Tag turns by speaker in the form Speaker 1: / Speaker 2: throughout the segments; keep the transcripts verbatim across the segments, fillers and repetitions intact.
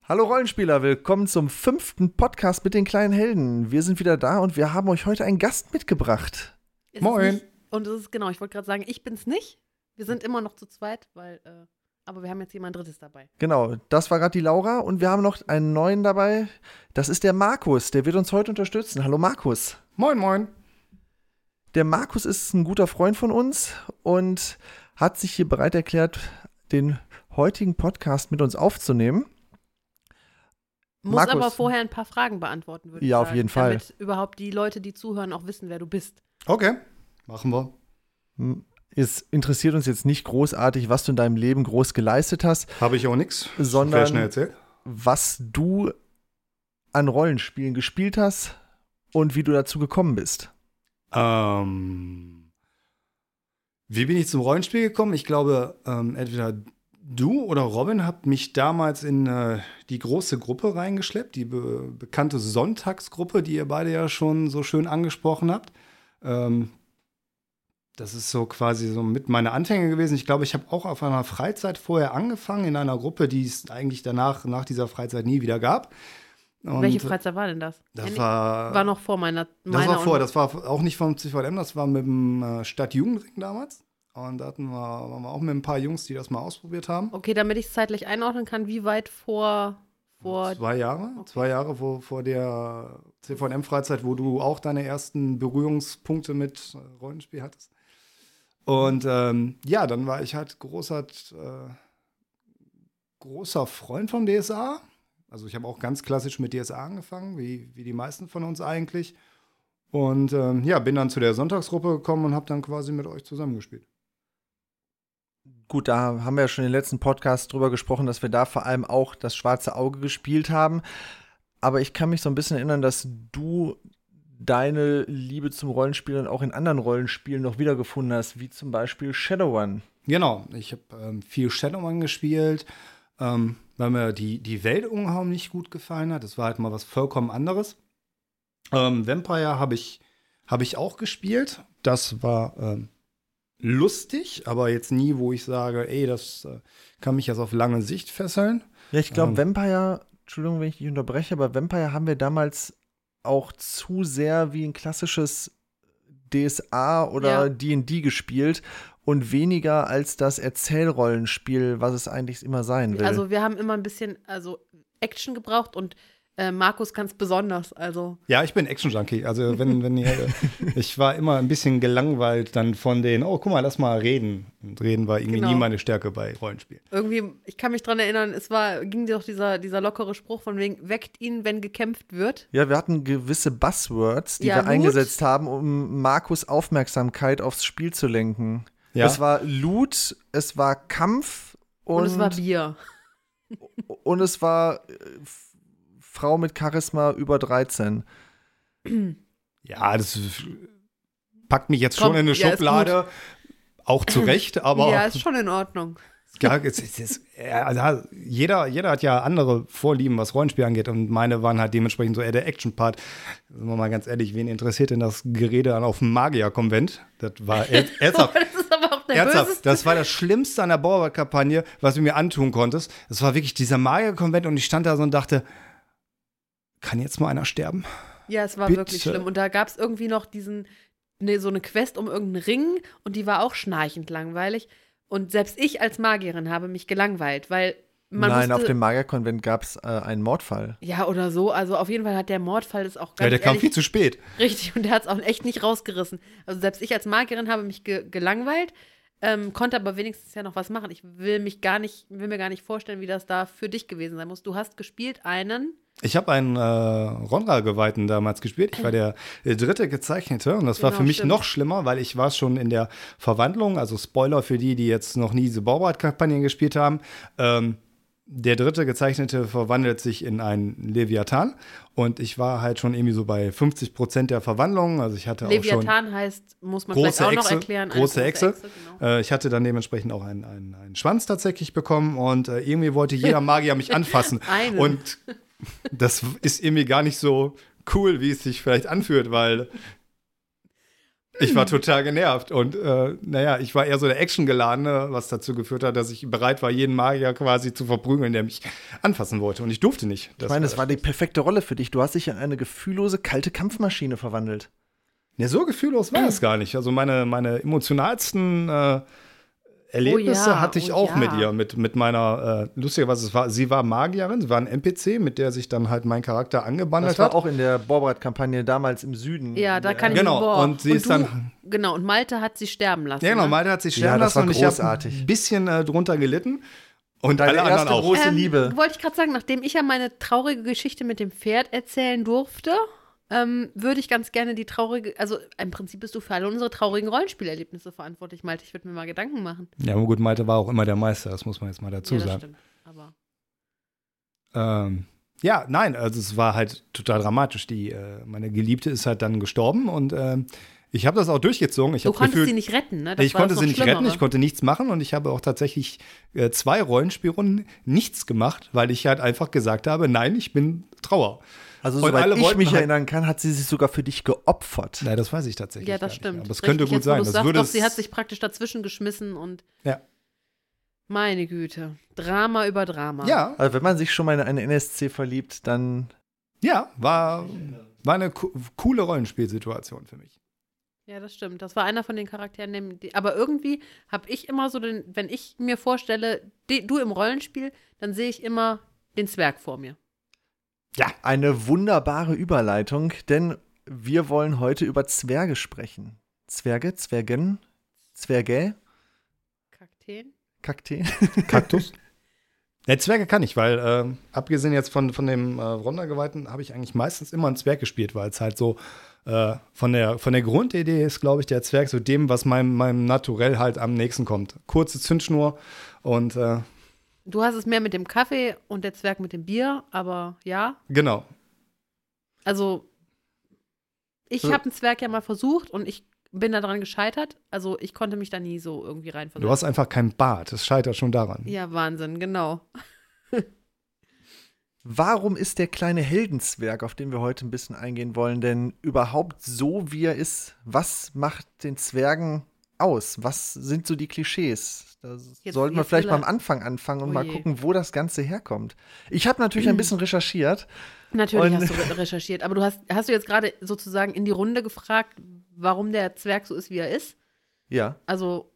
Speaker 1: Hallo Rollenspieler, willkommen zum fünften Podcast mit den kleinen Helden. Wir sind wieder da und wir haben euch heute einen Gast mitgebracht.
Speaker 2: Ist
Speaker 1: Moin.
Speaker 2: Nicht, und es ist genau, ich wollte gerade sagen, ich bin's nicht. Wir sind immer noch zu zweit, weil, äh, aber wir haben jetzt jemand Drittes dabei.
Speaker 1: Genau, das war gerade die Laura und wir haben noch einen neuen dabei. Das ist der Markus, der wird uns heute unterstützen. Hallo Markus.
Speaker 3: Moin, moin.
Speaker 1: Der Markus ist ein guter Freund von uns und hat sich hier bereit erklärt, den heutigen Podcast mit uns aufzunehmen.
Speaker 2: Muss
Speaker 1: Markus.
Speaker 2: aber vorher ein paar Fragen beantworten, würde ich
Speaker 1: Ja,
Speaker 2: sagen.
Speaker 1: auf jeden Fall.
Speaker 2: Damit überhaupt die Leute, die zuhören, auch wissen, wer du bist.
Speaker 3: Okay, machen wir.
Speaker 1: Es interessiert uns jetzt nicht großartig, was du in deinem Leben groß geleistet hast.
Speaker 3: Habe ich auch nichts.
Speaker 1: Sondern
Speaker 3: Sehr schnell erzählt.
Speaker 1: Was du an Rollenspielen gespielt hast und wie du dazu gekommen bist.
Speaker 3: Ähm, wie bin ich zum Rollenspiel gekommen? Ich glaube, ähm, entweder du oder Robin habt mich damals in äh, die große Gruppe reingeschleppt, die be- bekannte Sonntagsgruppe, die ihr beide ja schon so schön angesprochen habt. Ähm, das ist so quasi so mit meine Anfänge gewesen. Ich glaube, ich habe auch auf einer Freizeit vorher angefangen, in einer Gruppe, die es eigentlich danach, nach dieser Freizeit nie wieder gab. Und
Speaker 2: Welche Freizeit war denn das?
Speaker 3: Das
Speaker 2: Ja,
Speaker 3: war,
Speaker 2: war noch vor meiner.
Speaker 3: das
Speaker 2: meiner
Speaker 3: war vor,
Speaker 2: und-
Speaker 3: das war auch nicht vom C V M, das war mit dem äh, Stadtjugendring damals. Und da hatten wir, waren wir auch mit ein paar Jungs, die das mal ausprobiert haben.
Speaker 2: Okay, damit ich es zeitlich einordnen kann, wie weit vor. vor
Speaker 3: Zwei Jahre,
Speaker 2: Okay.
Speaker 3: zwei Jahre vor, vor der C V M-Freizeit, wo du auch deine ersten Berührungspunkte mit äh, Rollenspiel hattest. Und ähm, ja, dann war ich halt großer, äh, großer Freund vom D S A. Also ich habe auch ganz klassisch mit D S A angefangen, wie, wie die meisten von uns eigentlich. Und ähm, ja, bin dann zu der Sonntagsgruppe gekommen und habe dann quasi mit euch zusammengespielt.
Speaker 1: Gut, da haben wir ja schon in den letzten Podcast drüber gesprochen, dass wir da vor allem auch das schwarze Auge gespielt haben. Aber ich kann mich so ein bisschen erinnern, dass du deine Liebe zum Rollenspielen auch in anderen Rollenspielen noch wiedergefunden hast, wie zum Beispiel Shadowrun.
Speaker 3: Genau, ich habe ähm, viel Shadowrun gespielt, ähm, weil mir die, die Welt unheimlich gut gefallen hat. Das war halt mal was vollkommen anderes. Ähm, Vampire habe ich, hab ich auch gespielt. Das war ähm, lustig, aber jetzt nie, wo ich sage, ey, das äh, kann mich jetzt auf lange Sicht fesseln.
Speaker 1: Ja, ich glaube,
Speaker 3: Ähm.
Speaker 1: Vampire, Entschuldigung, wenn ich dich unterbreche, aber Vampire haben wir damals auch zu sehr wie ein klassisches D S A oder
Speaker 2: Ja.
Speaker 1: D und D gespielt und weniger als das Erzählrollenspiel, was es eigentlich immer sein will.
Speaker 2: Also, wir haben immer ein bisschen also Action gebraucht und äh, Markus kann es besonders. Also,
Speaker 3: Ja, ich bin Action-Junkie. Also, wenn, wenn ihr, ich war immer ein bisschen gelangweilt dann von den, oh, guck mal, lass mal reden. Und reden war irgendwie
Speaker 2: Genau.
Speaker 3: nie meine Stärke bei Rollenspielen.
Speaker 2: irgendwie, ich kann mich dran erinnern, es war, ging doch dieser, dieser lockere Spruch von wegen, weckt ihn, wenn gekämpft wird.
Speaker 1: Ja, wir hatten gewisse Buzzwords, die
Speaker 2: Ja,
Speaker 1: wir
Speaker 2: Loot.
Speaker 1: eingesetzt haben, um Markus' Aufmerksamkeit aufs Spiel zu lenken.
Speaker 3: Ja.
Speaker 1: Es war Loot, es war Kampf und,
Speaker 2: Und, es war Bier.
Speaker 1: und es war äh, F- Frau mit Charisma über dreizehn.
Speaker 3: Ja, das packt mich jetzt
Speaker 2: Komm,
Speaker 3: schon in eine
Speaker 2: ja, ist
Speaker 3: Schublade. Auch zu Recht, aber
Speaker 2: Ja, ist schon in Ordnung.
Speaker 3: ja, es, es, es, ja, jeder, jeder hat ja andere Vorlieben, was Rollenspiel angeht. Und meine waren halt dementsprechend so eher der Action-Part. Sagen wir mal ganz ehrlich, wen interessiert denn das Gerede dann auf dem Magier-Konvent? Das war er- ernsthaft.
Speaker 2: Das ist aber auch der
Speaker 3: Ernsthaft,
Speaker 2: böseste.
Speaker 3: das war das Schlimmste an der Bauarbeitkampagne, was du mir antun konntest. Das war wirklich dieser Magier-Konvent und ich stand da so und dachte, kann jetzt mal einer sterben?
Speaker 2: Ja, es war
Speaker 3: Bitte.
Speaker 2: wirklich schlimm. Und da gab es irgendwie noch diesen, ne, so eine Quest um irgendeinen Ring und die war auch schnarchend langweilig. Und selbst ich als Magierin habe mich gelangweilt, weil man
Speaker 1: Nein,
Speaker 2: musste,
Speaker 1: auf dem Magierkonvent gab es äh, einen Mordfall.
Speaker 2: ja, oder so. Also auf jeden Fall hat der Mordfall das auch ganz
Speaker 3: Ja, der kam
Speaker 2: ehrlich,
Speaker 3: viel zu spät.
Speaker 2: richtig, und der hat es auch echt nicht rausgerissen. Also selbst ich als Magierin habe mich ge gelangweilt, ähm, konnte aber wenigstens ja noch was machen. Ich will mich gar nicht, will mir gar nicht vorstellen, wie das da für dich gewesen sein muss. Du hast gespielt einen.
Speaker 3: Ich habe einen äh, Ronra-Geweihten damals gespielt. Ich war der, der dritte Gezeichnete und das war
Speaker 2: Genau,
Speaker 3: für mich
Speaker 2: stimmt.
Speaker 3: noch schlimmer, weil ich war schon in der Verwandlung, also Spoiler für die, die jetzt noch nie diese Bauarbeitkampagnen gespielt haben. Ähm, der dritte Gezeichnete verwandelt sich in einen Leviathan und ich war halt schon irgendwie so bei fünfzig Prozent der Verwandlung. Also ich hatte auch schon
Speaker 2: Leviathan heißt, muss man
Speaker 3: große
Speaker 2: vielleicht auch noch
Speaker 3: Echse,
Speaker 2: erklären. eine
Speaker 3: große Echse.
Speaker 2: genau.
Speaker 3: Äh, ich hatte dann dementsprechend auch einen, einen, einen Schwanz tatsächlich bekommen und äh, irgendwie wollte jeder Magier mich anfassen.
Speaker 2: Einen.
Speaker 3: Und das ist irgendwie gar nicht so cool, wie es sich vielleicht anfühlt, weil Ich war total genervt und äh, naja, ich war eher so der Action-Geladene, was dazu geführt hat, dass ich bereit war, jeden Magier quasi zu verprügeln, der mich anfassen wollte. Und ich durfte nicht.
Speaker 1: Ich meine, das war die perfekte Rolle für dich. Du hast dich in eine gefühllose, kalte Kampfmaschine verwandelt.
Speaker 3: Ja, so gefühllos war es gar nicht. Also meine, meine emotionalsten äh, Erlebnisse
Speaker 2: Oh ja,
Speaker 3: hatte ich
Speaker 2: oh
Speaker 3: auch
Speaker 2: ja.
Speaker 3: mit ihr, mit, mit meiner, äh, lustigerweise, es war, sie war Magierin, sie war ein N P C, mit der sich dann halt mein Charakter angebandelt
Speaker 1: Das war
Speaker 3: hat.
Speaker 1: auch in der Borbrat-Kampagne damals im Süden.
Speaker 2: Ja, da kann ich
Speaker 3: Genau,
Speaker 2: boah.
Speaker 3: und sie ist
Speaker 2: du,
Speaker 3: dann-
Speaker 2: Genau, und Malte hat sie sterben lassen.
Speaker 3: Ja, genau,
Speaker 2: ne?
Speaker 3: Malte hat sich
Speaker 1: Ja,
Speaker 3: sterben
Speaker 1: das
Speaker 3: lassen
Speaker 1: war
Speaker 3: und ich habe
Speaker 1: großartig.
Speaker 3: ein bisschen äh, drunter gelitten. Und
Speaker 1: Deine
Speaker 3: alle anderen
Speaker 1: erste
Speaker 3: auch.
Speaker 1: große
Speaker 2: Ähm,
Speaker 1: Liebe.
Speaker 2: Wollte ich gerade sagen, nachdem ich ja meine traurige Geschichte mit dem Pferd erzählen durfte, ähm, würde ich ganz gerne die traurige, also im Prinzip bist du für alle unsere traurigen Rollenspielerlebnisse verantwortlich, Malte. Ich würde mir mal Gedanken machen.
Speaker 3: Ja, aber gut, Malte war auch immer der Meister, das muss man jetzt mal dazu
Speaker 2: ja, das
Speaker 3: sagen.
Speaker 2: stimmt. Aber
Speaker 3: Ähm, ja, nein, also es war halt total dramatisch. Die, äh, meine Geliebte ist halt dann gestorben und ähm, ich habe das auch durchgezogen. Ich
Speaker 2: du
Speaker 3: habe
Speaker 2: konntest
Speaker 3: gefühlt,
Speaker 2: sie nicht retten, ne? Das
Speaker 3: ich
Speaker 2: war
Speaker 3: konnte
Speaker 2: das
Speaker 3: sie
Speaker 2: noch
Speaker 3: nicht retten,
Speaker 2: Schlimmere.
Speaker 3: ich konnte nichts machen und ich habe auch tatsächlich äh, zwei Rollenspielrunden nichts gemacht, weil ich halt einfach gesagt habe, nein, ich bin Trauer.
Speaker 1: Also,
Speaker 3: Und
Speaker 1: soweit
Speaker 3: alle
Speaker 1: ich
Speaker 3: wollten
Speaker 1: mich
Speaker 3: halt-
Speaker 1: erinnern kann, hat sie sich sogar für dich geopfert.
Speaker 3: Nein, das weiß ich tatsächlich.
Speaker 2: Ja,
Speaker 3: gar
Speaker 2: das
Speaker 3: nicht
Speaker 2: stimmt.
Speaker 3: mehr. Aber das
Speaker 2: Richtig,
Speaker 3: könnte gut
Speaker 2: jetzt, wo
Speaker 3: sein.
Speaker 2: du's
Speaker 3: Das
Speaker 2: sagst,
Speaker 3: würde
Speaker 2: doch, sie
Speaker 3: es-
Speaker 2: hat sich praktisch dazwischen geschmissen und
Speaker 3: Ja.
Speaker 2: meine Güte. Drama über Drama.
Speaker 3: Ja,
Speaker 1: Also, wenn man sich schon mal in eine N S C verliebt, dann
Speaker 3: ja, war, war eine co coole Rollenspielsituation für mich.
Speaker 2: Ja, das stimmt. Das war einer von den Charakteren, dem- die, aber irgendwie habe ich immer so den, wenn ich mir vorstelle, die, du im Rollenspiel, dann sehe ich immer den Zwerg vor mir.
Speaker 1: eine wunderbare Überleitung, denn wir wollen heute über Zwerge sprechen. Zwerge, Zwergen, Zwerge,
Speaker 2: Kakteen?
Speaker 1: Kakteen.
Speaker 3: Kaktus? Ja, Zwerge kann ich, weil äh, abgesehen jetzt von, von dem äh, Rondergeweihten habe ich eigentlich meistens immer einen Zwerg gespielt, weil es halt so äh, von, der, von der Grundidee ist, glaube ich, der Zwerg so dem, was meinem, meinem Naturell halt am nächsten kommt. Kurze Zündschnur und äh,
Speaker 2: Du hast es mehr mit dem Kaffee und der Zwerg mit dem Bier, aber ja.
Speaker 3: genau.
Speaker 2: Also, ich
Speaker 1: So.
Speaker 2: habe einen Zwerg ja mal versucht und ich bin daran gescheitert. Also, ich konnte mich da nie so irgendwie
Speaker 3: Du
Speaker 2: reinversetzen.
Speaker 3: hast einfach keinen Bart, das scheitert schon daran.
Speaker 2: Ja, Wahnsinn, genau.
Speaker 1: Warum ist der kleine Heldenzwerg, auf den wir heute ein bisschen eingehen wollen, denn überhaupt so, wie er ist? Was macht den Zwergen aus? Was sind so die Klischees? Da
Speaker 2: Jetzt-
Speaker 1: sollten wir
Speaker 2: jetzt
Speaker 1: vielleicht
Speaker 2: will
Speaker 1: mal
Speaker 2: er-
Speaker 1: am Anfang anfangen und
Speaker 2: Oh
Speaker 1: mal
Speaker 2: je.
Speaker 1: gucken, wo das Ganze herkommt. Ich habe natürlich ein bisschen recherchiert.
Speaker 2: Natürlich
Speaker 1: Und-
Speaker 2: hast du re- recherchiert, aber du hast, hast du jetzt gerade sozusagen in die Runde gefragt, warum der Zwerg so ist, wie er ist?
Speaker 1: Ja,
Speaker 2: Also,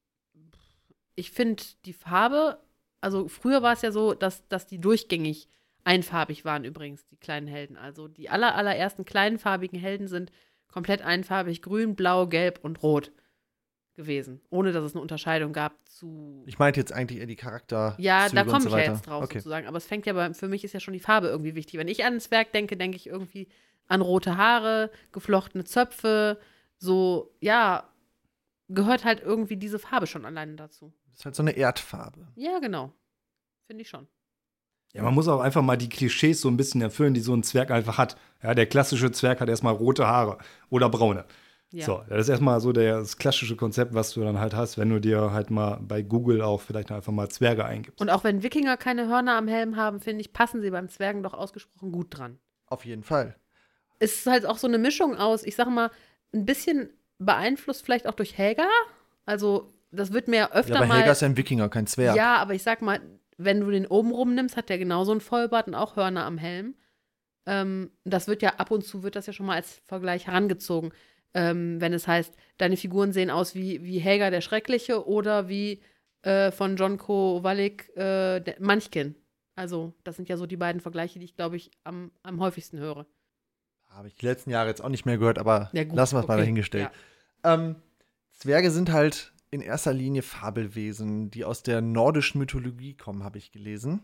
Speaker 2: ich finde die Farbe, also früher war es ja so, dass, dass die durchgängig einfarbig waren übrigens, die kleinen Helden. Also die aller, allerersten kleinen farbigen Helden sind komplett einfarbig, grün, blau, gelb und rot gewesen, ohne dass es eine Unterscheidung gab zu.
Speaker 1: ich meinte jetzt eigentlich eher die Charakter.
Speaker 2: Ja, da komme
Speaker 1: so
Speaker 2: ich ja
Speaker 1: weiter.
Speaker 2: jetzt drauf
Speaker 1: Okay.
Speaker 2: sozusagen. Aber es fängt ja bei, für mich ist ja schon die Farbe irgendwie wichtig. Wenn ich an einen Zwerg denke, denke ich irgendwie an rote Haare, geflochtene Zöpfe, so, ja, gehört halt irgendwie diese Farbe schon alleine dazu.
Speaker 1: Das ist halt so eine Erdfarbe.
Speaker 2: Ja, genau. Finde ich schon.
Speaker 3: Ja, man muss auch einfach mal die Klischees so ein bisschen erfüllen, die so ein Zwerg einfach hat. Ja, der klassische Zwerg hat erstmal rote Haare oder braune.
Speaker 2: Ja.
Speaker 3: So, das ist erstmal so der, das klassische Konzept, was du dann halt hast, wenn du dir halt mal bei Google auch vielleicht einfach mal Zwerge eingibst.
Speaker 2: Und auch wenn Wikinger keine Hörner am Helm haben, finde ich, passen sie beim Zwergen doch ausgesprochen gut dran.
Speaker 1: Auf jeden Fall.
Speaker 2: Es ist halt auch so eine Mischung aus, ich sag mal, ein bisschen beeinflusst vielleicht auch durch Helga. Also, das wird mir öfter
Speaker 1: Ja, aber
Speaker 2: mal.
Speaker 1: Helga ist ja ein Wikinger, kein Zwerg.
Speaker 2: Ja, aber ich sag mal, wenn du den oben rum nimmst, hat der genauso einen Vollbart und auch Hörner am Helm. Ähm, das wird ja ab und zu, wird das ja schon mal als Vergleich herangezogen. Ähm, wenn es heißt, deine Figuren sehen aus wie, wie Helga der Schreckliche oder wie äh, von John Kowalik äh, der Munchkin. Also, das sind ja so die beiden Vergleiche, die ich, glaube ich, am, am häufigsten höre.
Speaker 1: Habe ich die letzten Jahre jetzt auch nicht mehr gehört, aber
Speaker 2: Ja, gut,
Speaker 1: lassen wir es mal
Speaker 2: okay,
Speaker 1: dahingestellt. Ähm, Zwerge sind halt in erster Linie Fabelwesen, die aus der nordischen Mythologie kommen, habe ich gelesen.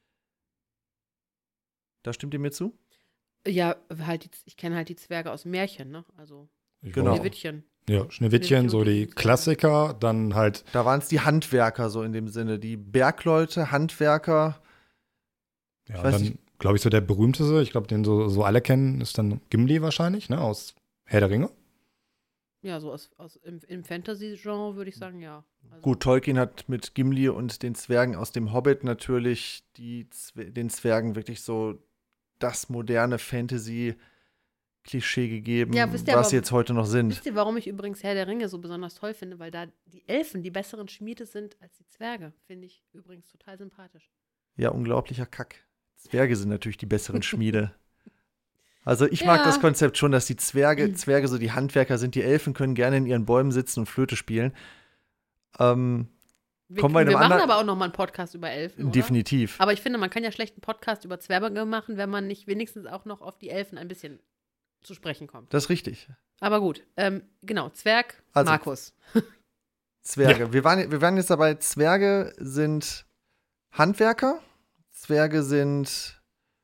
Speaker 1: Da stimmt ihr mir zu?
Speaker 2: Ja, halt die, ich kenne halt die Zwerge aus Märchen, ne? Also
Speaker 3: Ich
Speaker 1: Genau.
Speaker 3: weiß-
Speaker 2: Schneewittchen.
Speaker 3: Ja, Schneewittchen, so die Klassiker, dann halt,
Speaker 1: Da waren es die Handwerker so in dem Sinne, die Bergleute, Handwerker.
Speaker 3: ja,
Speaker 1: Ich weiß
Speaker 3: dann
Speaker 1: nicht.
Speaker 3: glaube ich so der berühmteste, ich glaube, den so, so alle kennen, ist dann Gimli wahrscheinlich, ne, aus Herr der Ringe.
Speaker 2: Ja, so aus, aus im, im Fantasy-Genre würde ich sagen, ja. Also,
Speaker 1: Gut, Tolkien hat mit Gimli und den Zwergen aus dem Hobbit natürlich die, Zwe- den Zwergen wirklich so das moderne Fantasy Klischee gegeben,
Speaker 2: Ja, wisst ihr
Speaker 1: was
Speaker 2: aber-
Speaker 1: sie jetzt heute noch sind.
Speaker 2: Wisst ihr, warum ich übrigens Herr der Ringe so besonders toll finde? Weil da die Elfen die besseren Schmiede sind als die Zwerge. Finde ich übrigens total sympathisch.
Speaker 1: Ja, unglaublicher Kack. Zwerge sind natürlich die besseren Schmiede. Also ich
Speaker 2: Ja.
Speaker 1: mag das Konzept schon, dass die Zwerge, Zwerge so die Handwerker sind. Die Elfen können gerne in ihren Bäumen sitzen und Flöte spielen. Ähm,
Speaker 2: Wir,
Speaker 1: Kommen wir in
Speaker 2: wir
Speaker 1: einem
Speaker 2: machen
Speaker 1: anderen-
Speaker 2: aber auch noch mal einen Podcast über Elfen, oder?
Speaker 1: definitiv.
Speaker 2: Aber ich finde, man kann ja schlecht einen Podcast über Zwerge machen, wenn man nicht wenigstens auch noch auf die Elfen ein bisschen zu sprechen kommt.
Speaker 1: Das ist richtig.
Speaker 2: Aber gut, ähm, genau, Zwerg,
Speaker 1: Also-
Speaker 2: Markus.
Speaker 1: Zwerge. Wir, waren, wir waren jetzt dabei, Zwerge sind Handwerker. Zwerge sind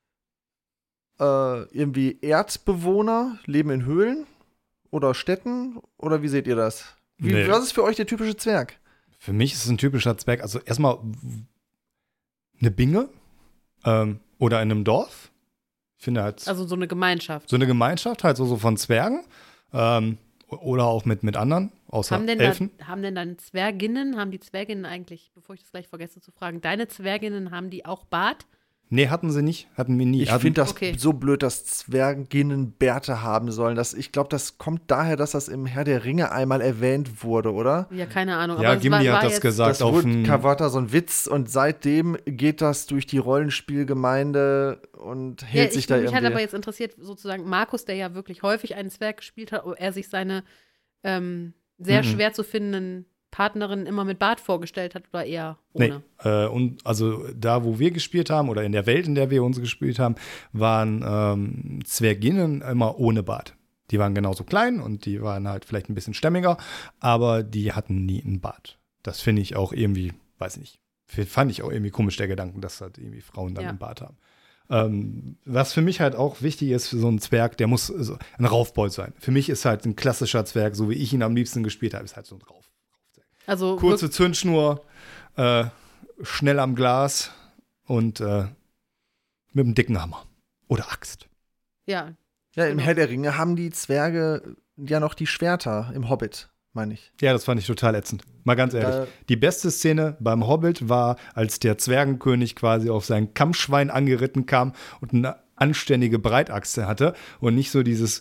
Speaker 1: äh, irgendwie Erdbewohner, leben in Höhlen oder Städten. Oder wie seht ihr das? Wie,
Speaker 3: Nee.
Speaker 1: Was ist für euch der typische Zwerg?
Speaker 3: Für mich ist es ein typischer Zwerg. Also erstmal eine Binge ähm, oder in einem Dorf. Ich finde halt
Speaker 2: Also so eine Gemeinschaft.
Speaker 3: so eine Gemeinschaft, halt so, so von Zwergen. Ähm, oder auch mit, mit anderen, außer
Speaker 2: Haben denn,
Speaker 3: Elfen.
Speaker 2: da, haben denn dann Zwerginnen, haben die Zwerginnen eigentlich, bevor ich das gleich vergesse zu fragen, deine Zwerginnen, haben die auch Bart?
Speaker 3: Nee, hatten sie nicht. Hatten wir nie.
Speaker 1: Ich
Speaker 3: hatten,
Speaker 1: finde das
Speaker 2: Okay.
Speaker 1: so blöd, dass Zwerginnen Bärte haben sollen. Das, ich glaube, das kommt daher, dass das im Herr der Ringe einmal erwähnt wurde, oder?
Speaker 2: Ja, keine Ahnung.
Speaker 3: Ja,
Speaker 2: aber es
Speaker 3: Gimli
Speaker 2: war, war
Speaker 3: hat das
Speaker 2: jetzt,
Speaker 3: gesagt
Speaker 1: Das
Speaker 3: auf
Speaker 1: wurde,
Speaker 3: ein,
Speaker 1: war da so ein Witz und seitdem geht das durch die Rollenspielgemeinde und
Speaker 2: Ja,
Speaker 1: hält sich
Speaker 2: ich,
Speaker 1: da
Speaker 2: mich hat
Speaker 1: irgendwie.
Speaker 2: aber jetzt interessiert, sozusagen Markus, der ja wirklich häufig einen Zwerg gespielt hat, ob er sich seine ähm, sehr
Speaker 3: Mhm.
Speaker 2: schwer zu findenden Partnerinnen immer mit Bart vorgestellt hat oder eher
Speaker 3: Nee,
Speaker 2: ohne.
Speaker 3: äh, und also da, wo wir gespielt haben oder in der Welt, in der wir uns gespielt haben, waren ähm, Zwerginnen immer ohne Bart. Die waren genauso klein und die waren halt vielleicht ein bisschen stämmiger, aber die hatten nie einen Bart. Das finde ich auch irgendwie, weiß ich nicht, fand ich auch irgendwie komisch, der Gedanken, dass halt irgendwie Frauen dann
Speaker 2: Ja.
Speaker 3: einen Bart haben. Ähm, was für mich halt auch wichtig ist für so einen Zwerg, der muss so ein Raufbold sein. Für mich ist halt ein klassischer Zwerg, so wie ich ihn am liebsten gespielt habe, ist halt so ein Rauf.
Speaker 2: Also
Speaker 3: Kurze Zündschnur, äh, schnell am Glas und äh, mit einem dicken Hammer. Oder Axt.
Speaker 2: wirk- ja,
Speaker 1: Ja, im
Speaker 2: genau.
Speaker 1: Herr der Ringe haben die Zwerge ja noch die Schwerter im Hobbit, meine ich.
Speaker 3: Ja, das fand ich total ätzend. Mal ganz ehrlich.
Speaker 1: Da-
Speaker 3: Die beste Szene beim Hobbit war, als der Zwergenkönig quasi auf sein Kampfschwein angeritten kam und eine anständige Breitachse hatte und nicht so dieses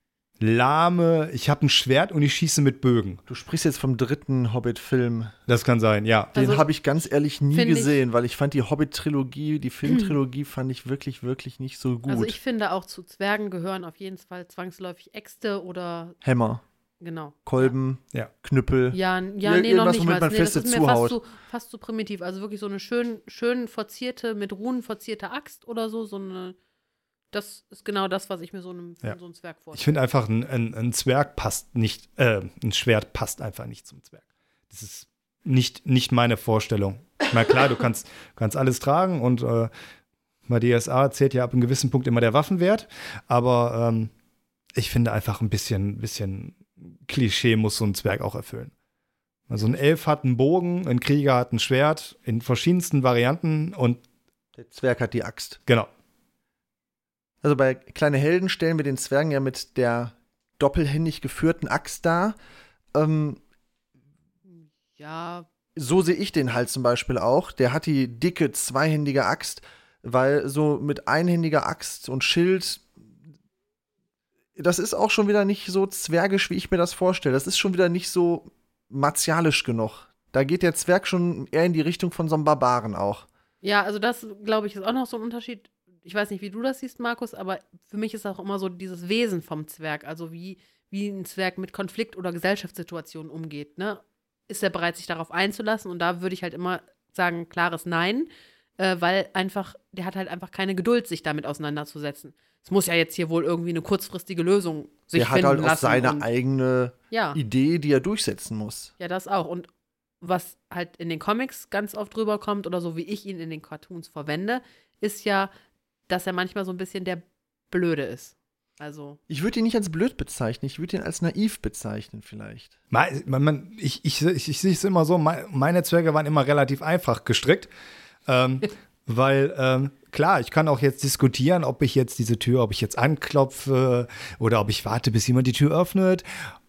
Speaker 3: lahme, ich habe ein Schwert und ich schieße mit Bögen.
Speaker 1: Du sprichst jetzt vom dritten Hobbit-Film.
Speaker 3: Das kann sein, ja.
Speaker 1: Den
Speaker 2: Also,
Speaker 1: habe ich ganz ehrlich nie
Speaker 2: find ich-
Speaker 1: gesehen, weil ich fand die Hobbit-Trilogie, die Filmtrilogie fand ich wirklich, wirklich nicht so gut.
Speaker 2: Also ich finde auch zu Zwergen gehören auf jeden Fall zwangsläufig Äxte oder
Speaker 1: Hämmer,
Speaker 2: genau.
Speaker 1: Kolben,
Speaker 3: Ja.
Speaker 1: Knüppel.
Speaker 2: Ja, n- ja
Speaker 1: Ir-
Speaker 2: nee, noch
Speaker 1: irgendwas,
Speaker 2: nicht
Speaker 1: womit
Speaker 2: mal.
Speaker 1: man
Speaker 2: Nee, das
Speaker 1: feste
Speaker 2: ist mir fast
Speaker 1: zuhaut.
Speaker 2: so, fast so primitiv. Also wirklich so eine schön, schön verzierte, mit Runen verzierte Axt oder so. So eine, das ist genau das, was ich mir so einem,
Speaker 3: Ja.
Speaker 2: so einem Zwerg
Speaker 3: Ich
Speaker 2: vorstelle.
Speaker 3: finde einfach, ein, ein, ein Zwerg passt nicht, äh, ein Schwert passt einfach nicht zum Zwerg. Das ist nicht, nicht meine Vorstellung. Na klar, du kannst, kannst alles tragen und äh, bei D S A zählt ja ab einem gewissen Punkt immer der Waffenwert, aber ähm, ich finde einfach ein bisschen, bisschen Klischee muss so ein Zwerg auch erfüllen. Also ein Elf hat einen Bogen, ein Krieger hat ein Schwert in verschiedensten Varianten und
Speaker 1: Der Zwerg hat die Axt.
Speaker 3: genau.
Speaker 1: Also bei Kleine Helden stellen wir den Zwergen ja mit der doppelhändig geführten Axt dar. Ähm,
Speaker 2: Ja,
Speaker 1: so sehe ich den halt zum Beispiel auch. Der hat die dicke, zweihändige Axt, weil so mit einhändiger Axt und Schild, das ist auch schon wieder nicht so zwergisch, wie ich mir das vorstelle. Das ist schon wieder nicht so martialisch genug. Da geht der Zwerg schon eher in die Richtung von so einem Barbaren auch.
Speaker 2: ja, also das, glaube ich, ist auch noch so ein Unterschied. Ich weiß nicht, wie du das siehst, Markus, aber für mich ist auch immer so dieses Wesen vom Zwerg, also wie, wie ein Zwerg mit Konflikt- oder Gesellschaftssituationen umgeht, ne? Ist er bereit, sich darauf einzulassen? Und da würde ich halt immer sagen, klares Nein, äh, weil einfach, der hat halt einfach keine Geduld, sich damit auseinanderzusetzen. Es muss ja jetzt hier wohl irgendwie eine kurzfristige Lösung sich
Speaker 1: Der hat
Speaker 2: finden
Speaker 1: halt auch
Speaker 2: lassen.
Speaker 1: seine
Speaker 2: und,
Speaker 1: eigene
Speaker 2: ja.
Speaker 1: Idee, die er durchsetzen muss.
Speaker 2: Ja, das auch. Und was halt in den Comics ganz oft rüberkommt oder so wie ich ihn in den Cartoons verwende, ist ja, dass er manchmal so ein bisschen der Blöde ist. Also,
Speaker 1: Ich würde ihn nicht als blöd bezeichnen, ich würde ihn als naiv bezeichnen vielleicht.
Speaker 3: Man, man, ich ich, ich, ich sehe es immer so, meine Zwerge waren immer relativ einfach gestrickt. Ähm, weil, ähm, klar, ich kann auch jetzt diskutieren, ob ich jetzt diese Tür, ob ich jetzt anklopfe oder ob ich warte, bis jemand die Tür öffnet.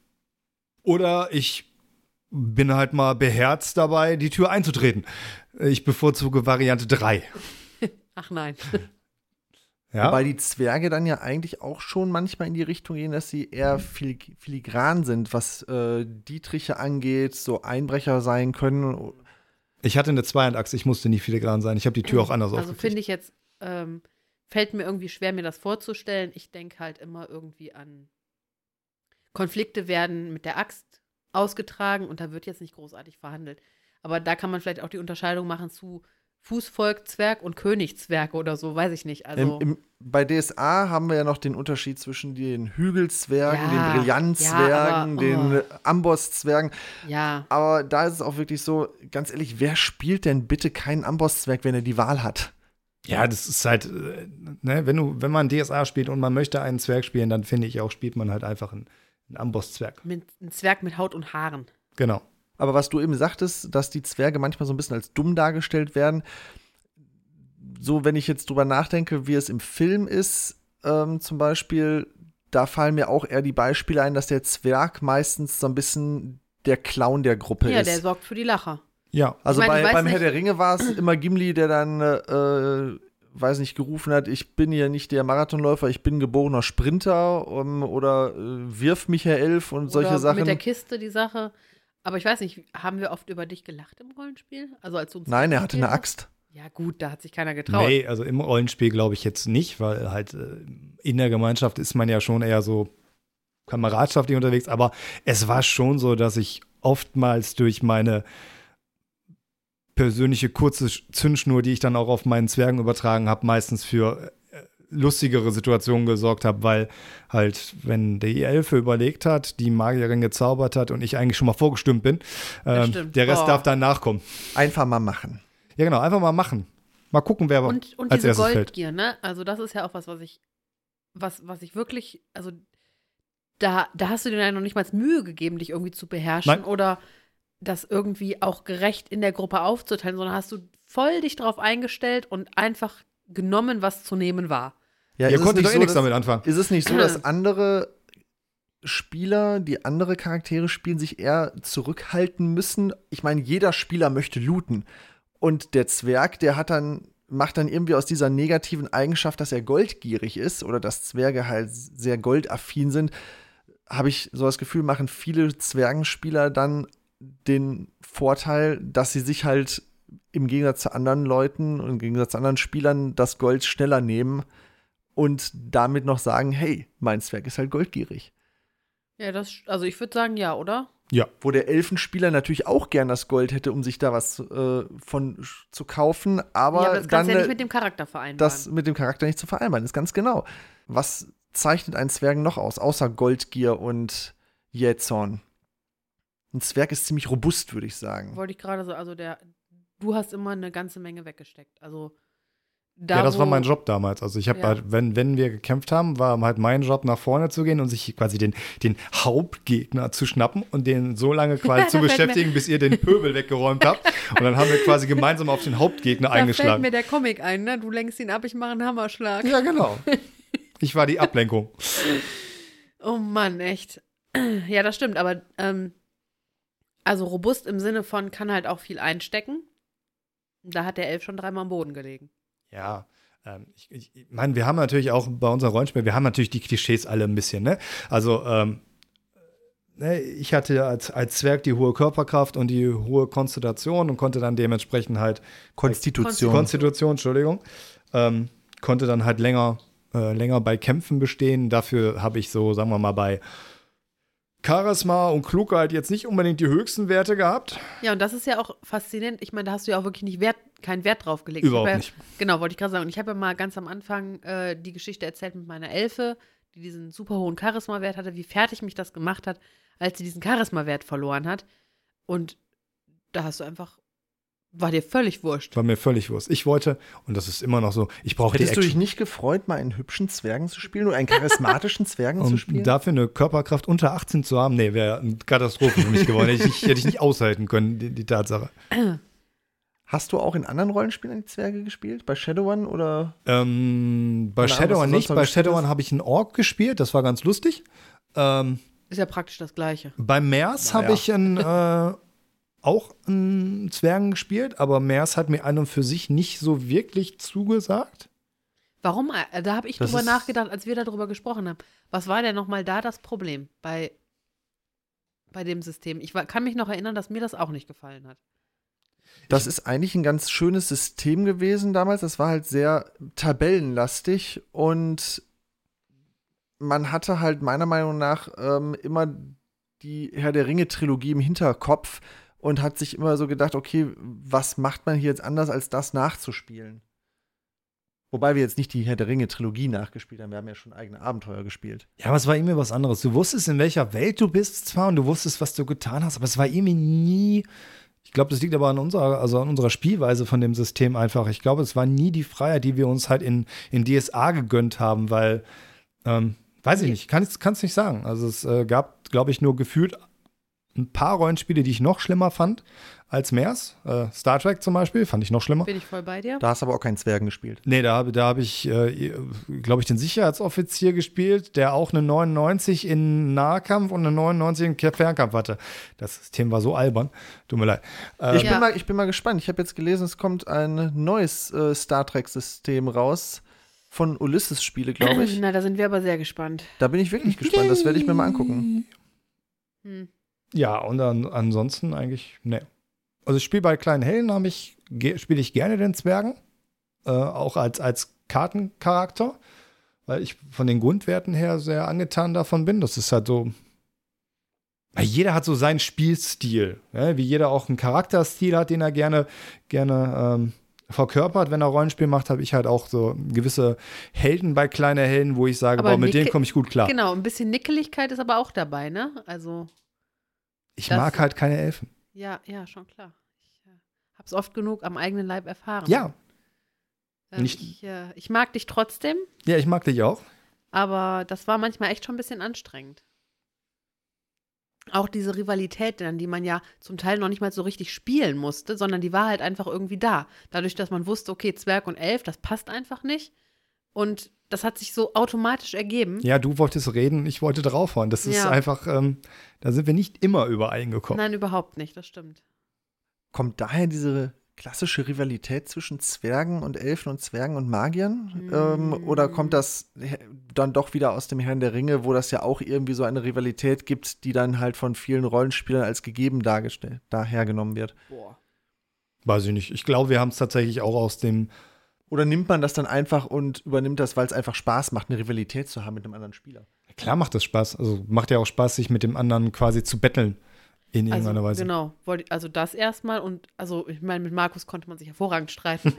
Speaker 3: Oder ich bin halt mal beherzt dabei, die Tür einzutreten. Ich bevorzuge Variante drei.
Speaker 2: ach nein.
Speaker 3: Ja.
Speaker 1: Wobei die Zwerge dann ja eigentlich auch schon manchmal in die Richtung gehen, dass sie eher filig filigran sind, was äh, Dietriche angeht, so Einbrecher sein können.
Speaker 3: Ich hatte eine Zweihandachse, ich musste nie filigran sein. Ich habe die Tür auch anders
Speaker 2: Also
Speaker 3: aufgekriegt.
Speaker 2: finde ich jetzt, ähm, fällt mir irgendwie schwer, mir das vorzustellen. Ich denke halt immer irgendwie an Konflikte werden mit der Axt ausgetragen und da wird jetzt nicht großartig verhandelt. Aber da kann man vielleicht auch die Unterscheidung machen zu Fußvolk-Zwerg und Königszwerg oder so, weiß ich nicht. Also
Speaker 1: Im, im, bei D S A haben wir ja noch den Unterschied zwischen den Hügelzwergen,
Speaker 2: Ja,
Speaker 1: den Brillantzwergen,
Speaker 2: ja, aber,
Speaker 1: den
Speaker 2: oh.
Speaker 1: Ambosszwergen.
Speaker 2: ja,
Speaker 1: Aber da ist es auch wirklich so, ganz ehrlich, wer spielt denn bitte keinen Ambosszwerg, wenn er die Wahl hat?
Speaker 3: Ja, das ist halt, äh, ne, wenn du, wenn man D S A spielt und man möchte einen Zwerg spielen, dann finde ich auch, spielt man halt einfach einen, einen Ambosszwerg.
Speaker 2: mit, ein Zwerg mit Haut und Haaren.
Speaker 3: Genau.
Speaker 1: Aber was du eben sagtest, dass die Zwerge manchmal so ein bisschen als dumm dargestellt werden, so wenn ich jetzt drüber nachdenke, wie es im Film ist, ähm, zum Beispiel, da fallen mir auch eher die Beispiele ein, dass der Zwerg meistens so ein bisschen der Clown der Gruppe
Speaker 2: Ja,
Speaker 1: ist.
Speaker 2: der sorgt für die Lacher.
Speaker 3: Ja.
Speaker 1: Also
Speaker 2: Ich meine, ich
Speaker 1: bei,
Speaker 2: weiß
Speaker 1: beim
Speaker 2: nicht-
Speaker 1: Herr der Ringe war es immer Gimli, der dann, äh, weiß nicht, gerufen hat, ich bin hier nicht der Marathonläufer, ich bin geborener Sprinter um, oder äh, wirf mich, Herr Elf und solche
Speaker 2: Oder
Speaker 1: Sachen.
Speaker 2: mit der Kiste die Sache. Aber ich weiß nicht, haben wir oft über dich gelacht im Rollenspiel? Also als du uns
Speaker 1: Nein, er hatte eine
Speaker 2: gespielt hast?
Speaker 1: Axt.
Speaker 2: Ja gut, da hat sich keiner getraut.
Speaker 3: Nee, also im Rollenspiel glaube ich jetzt nicht, weil halt äh, in der Gemeinschaft ist man ja schon eher so kameradschaftlich unterwegs, aber es war schon so, dass ich oftmals durch meine persönliche kurze Zündschnur, die ich dann auch auf meinen Zwergen übertragen habe, meistens für äh, lustigere Situationen gesorgt habe, weil halt, wenn die Elfe überlegt hat, die Magierin gezaubert hat und ich eigentlich schon mal vorgestimmt bin,
Speaker 2: Das
Speaker 3: ähm,
Speaker 2: stimmt.
Speaker 3: der Rest
Speaker 2: Oh.
Speaker 3: darf dann nachkommen.
Speaker 1: Einfach mal machen.
Speaker 3: Ja genau, einfach mal machen. Mal gucken, wer
Speaker 2: Und, und
Speaker 3: als
Speaker 2: diese
Speaker 3: erstes fällt.
Speaker 2: Goldgier, ne? Also das ist ja auch was, was ich, was, was ich wirklich, also da, da hast du dir ja noch nicht mal Mühe gegeben, dich irgendwie zu beherrschen
Speaker 3: Nein.
Speaker 2: oder das irgendwie auch gerecht in der Gruppe aufzuteilen, sondern hast du voll dich drauf eingestellt und einfach genommen, was zu nehmen war.
Speaker 1: Ja,
Speaker 3: Ihr
Speaker 1: ist es
Speaker 3: konntet
Speaker 1: nicht
Speaker 3: doch eh
Speaker 1: so,
Speaker 3: nichts
Speaker 1: dass-
Speaker 3: damit anfangen.
Speaker 1: Ist es nicht so, dass andere Spieler, die andere Charaktere spielen, sich eher zurückhalten müssen? Ich meine, jeder Spieler möchte looten. Und der Zwerg, der hat dann, macht dann irgendwie aus dieser negativen Eigenschaft, dass er goldgierig ist oder dass Zwerge halt sehr goldaffin sind, habe ich so das Gefühl, machen viele Zwergenspieler dann den Vorteil, dass sie sich halt im Gegensatz zu anderen Leuten und im Gegensatz zu anderen Spielern das Gold schneller nehmen und damit noch sagen, hey, mein Zwerg ist halt goldgierig.
Speaker 2: Ja, das, also ich würde sagen, ja, oder?
Speaker 1: Wo der Elfenspieler natürlich auch gern das Gold hätte, um sich da was äh, von sch- zu kaufen, aber,
Speaker 2: ja, aber das
Speaker 1: dann
Speaker 2: kannst du ja
Speaker 1: äh,
Speaker 2: nicht mit dem Charakter vereinbaren.
Speaker 1: das mit dem Charakter nicht zu vereinbaren ist, ganz genau. Was zeichnet einen Zwergen noch aus, außer Goldgier und Jähzorn? Ein Zwerg ist ziemlich robust, würde ich sagen.
Speaker 2: Wollte ich gerade so, also der, du hast immer eine ganze Menge weggesteckt. Also da,
Speaker 3: Ja, das
Speaker 2: wo,
Speaker 3: war mein Job damals. Also ich habe
Speaker 2: Ja.
Speaker 3: halt, wenn, wenn wir gekämpft haben, war halt mein Job, nach vorne zu gehen und sich quasi den, den Hauptgegner zu schnappen und den so lange quasi zu
Speaker 2: Da fällt mir-
Speaker 3: beschäftigen, bis ihr den Pöbel weggeräumt habt. Und dann haben wir quasi gemeinsam auf den Hauptgegner
Speaker 2: Da fällt
Speaker 3: eingeschlagen.
Speaker 2: mir der Comic ein, ne? Du lenkst ihn ab, ich mache einen Hammerschlag.
Speaker 3: Ja, genau. Ich war die Ablenkung.
Speaker 2: Oh Mann, echt. Ja, das stimmt, aber ähm, also robust im Sinne von kann halt auch viel einstecken. Da hat der Elf schon dreimal am Boden gelegen.
Speaker 3: Ja, ähm, ich, ich, ich meine, wir haben natürlich auch bei unserem Rollenspiel, wir haben natürlich die Klischees alle ein bisschen, ne? Also, ähm, ne, ich hatte als, als Zwerg die hohe Körperkraft und die hohe Konstitution und konnte dann dementsprechend halt
Speaker 1: Konstitution.
Speaker 3: Konstitution, Entschuldigung, ähm, konnte dann halt länger, äh, länger bei Kämpfen bestehen. Dafür habe ich so, sagen wir mal, bei Charisma und Klugheit jetzt nicht unbedingt die höchsten Werte gehabt.
Speaker 2: Ja, und das ist ja auch faszinierend. Ich meine, da hast du ja auch wirklich nicht Wert, keinen Wert drauf gelegt.
Speaker 3: Überhaupt
Speaker 2: Ich hab ja,
Speaker 3: nicht.
Speaker 2: Genau, wollte ich gerade sagen. Und ich habe ja mal ganz am Anfang äh, die Geschichte erzählt mit meiner Elfe, die diesen super hohen Charisma-Wert hatte, wie fertig mich das gemacht hat, als sie diesen Charisma-Wert verloren hat. Und da hast du einfach, war dir völlig wurscht.
Speaker 3: War mir völlig wurscht. Ich wollte, und das ist immer noch so, ich brauche die
Speaker 1: Hättest du dich
Speaker 3: Action.
Speaker 1: nicht gefreut, mal einen hübschen Zwergen zu spielen oder einen charismatischen Zwergen zu
Speaker 3: Und
Speaker 1: spielen?
Speaker 3: dafür eine Körperkraft unter achtzehn zu haben, nee, wäre eine Katastrophe für mich geworden. Hätte ich, hätte ich nicht aushalten können, die, die Tatsache.
Speaker 1: Hast du auch in anderen Rollenspielen die Zwerge gespielt? Bei Shadowrun oder?
Speaker 3: Ähm, bei
Speaker 1: Keine Ahnung, was
Speaker 3: Shadowrun
Speaker 1: du
Speaker 3: nicht.
Speaker 1: sonst noch
Speaker 3: Bei
Speaker 1: gespielt
Speaker 3: Shadowrun
Speaker 1: hast?
Speaker 3: habe ich einen Ork gespielt, das war ganz lustig. Ähm,
Speaker 2: Ist ja praktisch das Gleiche.
Speaker 3: bei Mers
Speaker 1: Naja.
Speaker 3: habe ich einen, äh, auch einen Zwergen gespielt, aber Mers hat mir an und für sich nicht so wirklich zugesagt.
Speaker 2: Warum? Äh, Da habe ich
Speaker 1: Das
Speaker 2: drüber
Speaker 1: ist-
Speaker 2: nachgedacht, als wir darüber gesprochen haben. Was war denn nochmal da das Problem bei, bei dem System? Ich war, kann mich noch erinnern, dass mir das auch nicht gefallen hat.
Speaker 1: Das ist eigentlich ein ganz schönes System gewesen damals. Das war halt sehr tabellenlastig und man hatte halt meiner Meinung nach ähm, immer die Herr der Ringe-Trilogie im Hinterkopf und hat sich immer so gedacht, okay, was macht man hier jetzt anders, als das nachzuspielen? Wobei wir jetzt nicht die Herr der Ringe-Trilogie nachgespielt haben, wir haben ja schon eigene Abenteuer gespielt.
Speaker 3: Ja, aber es war irgendwie was anderes. Du wusstest, in welcher Welt du bist zwar und du wusstest, was du getan hast, aber es war irgendwie nie. Ich glaube, das liegt aber an unserer, also an unserer Spielweise von dem System einfach. Ich glaube, es war nie die Freiheit, die wir uns halt in, in D S A gegönnt haben, weil, ähm, weiß ich nicht, kann es nicht sagen. Also es äh, gab, glaube ich, nur gefühlt ein paar Rollenspiele, die ich noch schlimmer fand als M E R S. Äh, Star Trek zum Beispiel, fand ich noch schlimmer.
Speaker 2: Bin ich voll bei dir?
Speaker 1: Da hast du aber auch keinen Zwergen gespielt.
Speaker 3: Nee, da habe da hab ich, äh, glaube ich, den Sicherheitsoffizier gespielt, der auch eine neunundneunzig in Nahkampf und eine neunundneunzig in Fernkampf hatte. Das System war so albern. Tut mir leid. Ähm,
Speaker 1: Ich,
Speaker 2: Ja.
Speaker 1: bin mal, ich bin mal gespannt. Ich habe jetzt gelesen, es kommt ein neues äh, Star Trek-System raus von Ulysses-Spiele, glaube ich.
Speaker 2: Na, da sind wir aber sehr gespannt.
Speaker 1: Da bin ich wirklich gespannt. Das werde ich mir mal angucken.
Speaker 2: Hm.
Speaker 3: Ja, und an, ansonsten eigentlich, ne. Also ich spiele bei kleinen Helden, habe ich, ge- spiele ich gerne den Zwergen. Äh, auch als, als Kartencharakter, weil ich von den Grundwerten her sehr angetan davon bin. Das ist halt so. Weil jeder hat so seinen Spielstil. Ja? Wie jeder auch einen Charakterstil hat, den er gerne, gerne ähm, verkörpert. Wenn er Rollenspiel macht, habe ich halt auch so gewisse Helden bei kleinen Helden, wo ich sage,
Speaker 2: Aber
Speaker 3: boah, mit denen
Speaker 2: Nicke-
Speaker 3: komme ich gut klar.
Speaker 2: Genau, ein bisschen Nickeligkeit ist aber auch dabei, ne? Also,
Speaker 3: Ich
Speaker 2: das-
Speaker 3: mag halt keine Elfen.
Speaker 2: ja, ja, schon klar. Ich äh, habe es oft genug am eigenen Leib erfahren.
Speaker 3: Ja,
Speaker 2: Ähm,
Speaker 3: nicht-
Speaker 2: ich, äh, ich mag dich trotzdem,
Speaker 3: ja, ich mag dich auch.
Speaker 2: aber das war manchmal echt schon ein bisschen anstrengend. Auch diese Rivalität, dann, die man ja zum Teil noch nicht mal so richtig spielen musste, sondern die war halt einfach irgendwie da. Dadurch, dass man wusste, okay, Zwerg und Elf, das passt einfach nicht. Und das hat sich so automatisch ergeben.
Speaker 3: Ja, du wolltest reden, ich wollte draufhauen. Das ist
Speaker 2: Ja.
Speaker 3: einfach, ähm, da sind wir nicht immer übereingekommen.
Speaker 2: Nein, überhaupt nicht, das stimmt.
Speaker 1: Kommt daher diese klassische Rivalität zwischen Zwergen und Elfen und Zwergen und Magiern?
Speaker 2: Mm.
Speaker 1: Ähm, oder kommt das he- dann doch wieder aus dem Herrn der Ringe, wo das ja auch irgendwie so eine Rivalität gibt, die dann halt von vielen Rollenspielern als gegeben dargestellt, dahergenommen wird?
Speaker 2: Boah.
Speaker 3: Weiß ich nicht. Ich glaube, wir haben es tatsächlich auch aus dem.
Speaker 1: Oder nimmt man das dann einfach und übernimmt das, weil es einfach Spaß macht, eine Rivalität zu haben mit einem anderen Spieler?
Speaker 3: Klar macht das Spaß. Also macht ja auch Spaß, sich mit dem anderen quasi zu betteln. In irgendeiner
Speaker 2: Also,
Speaker 3: Weise.
Speaker 2: genau. Wollte- Also das erstmal und also ich meine, mit Markus konnte man sich hervorragend streiten.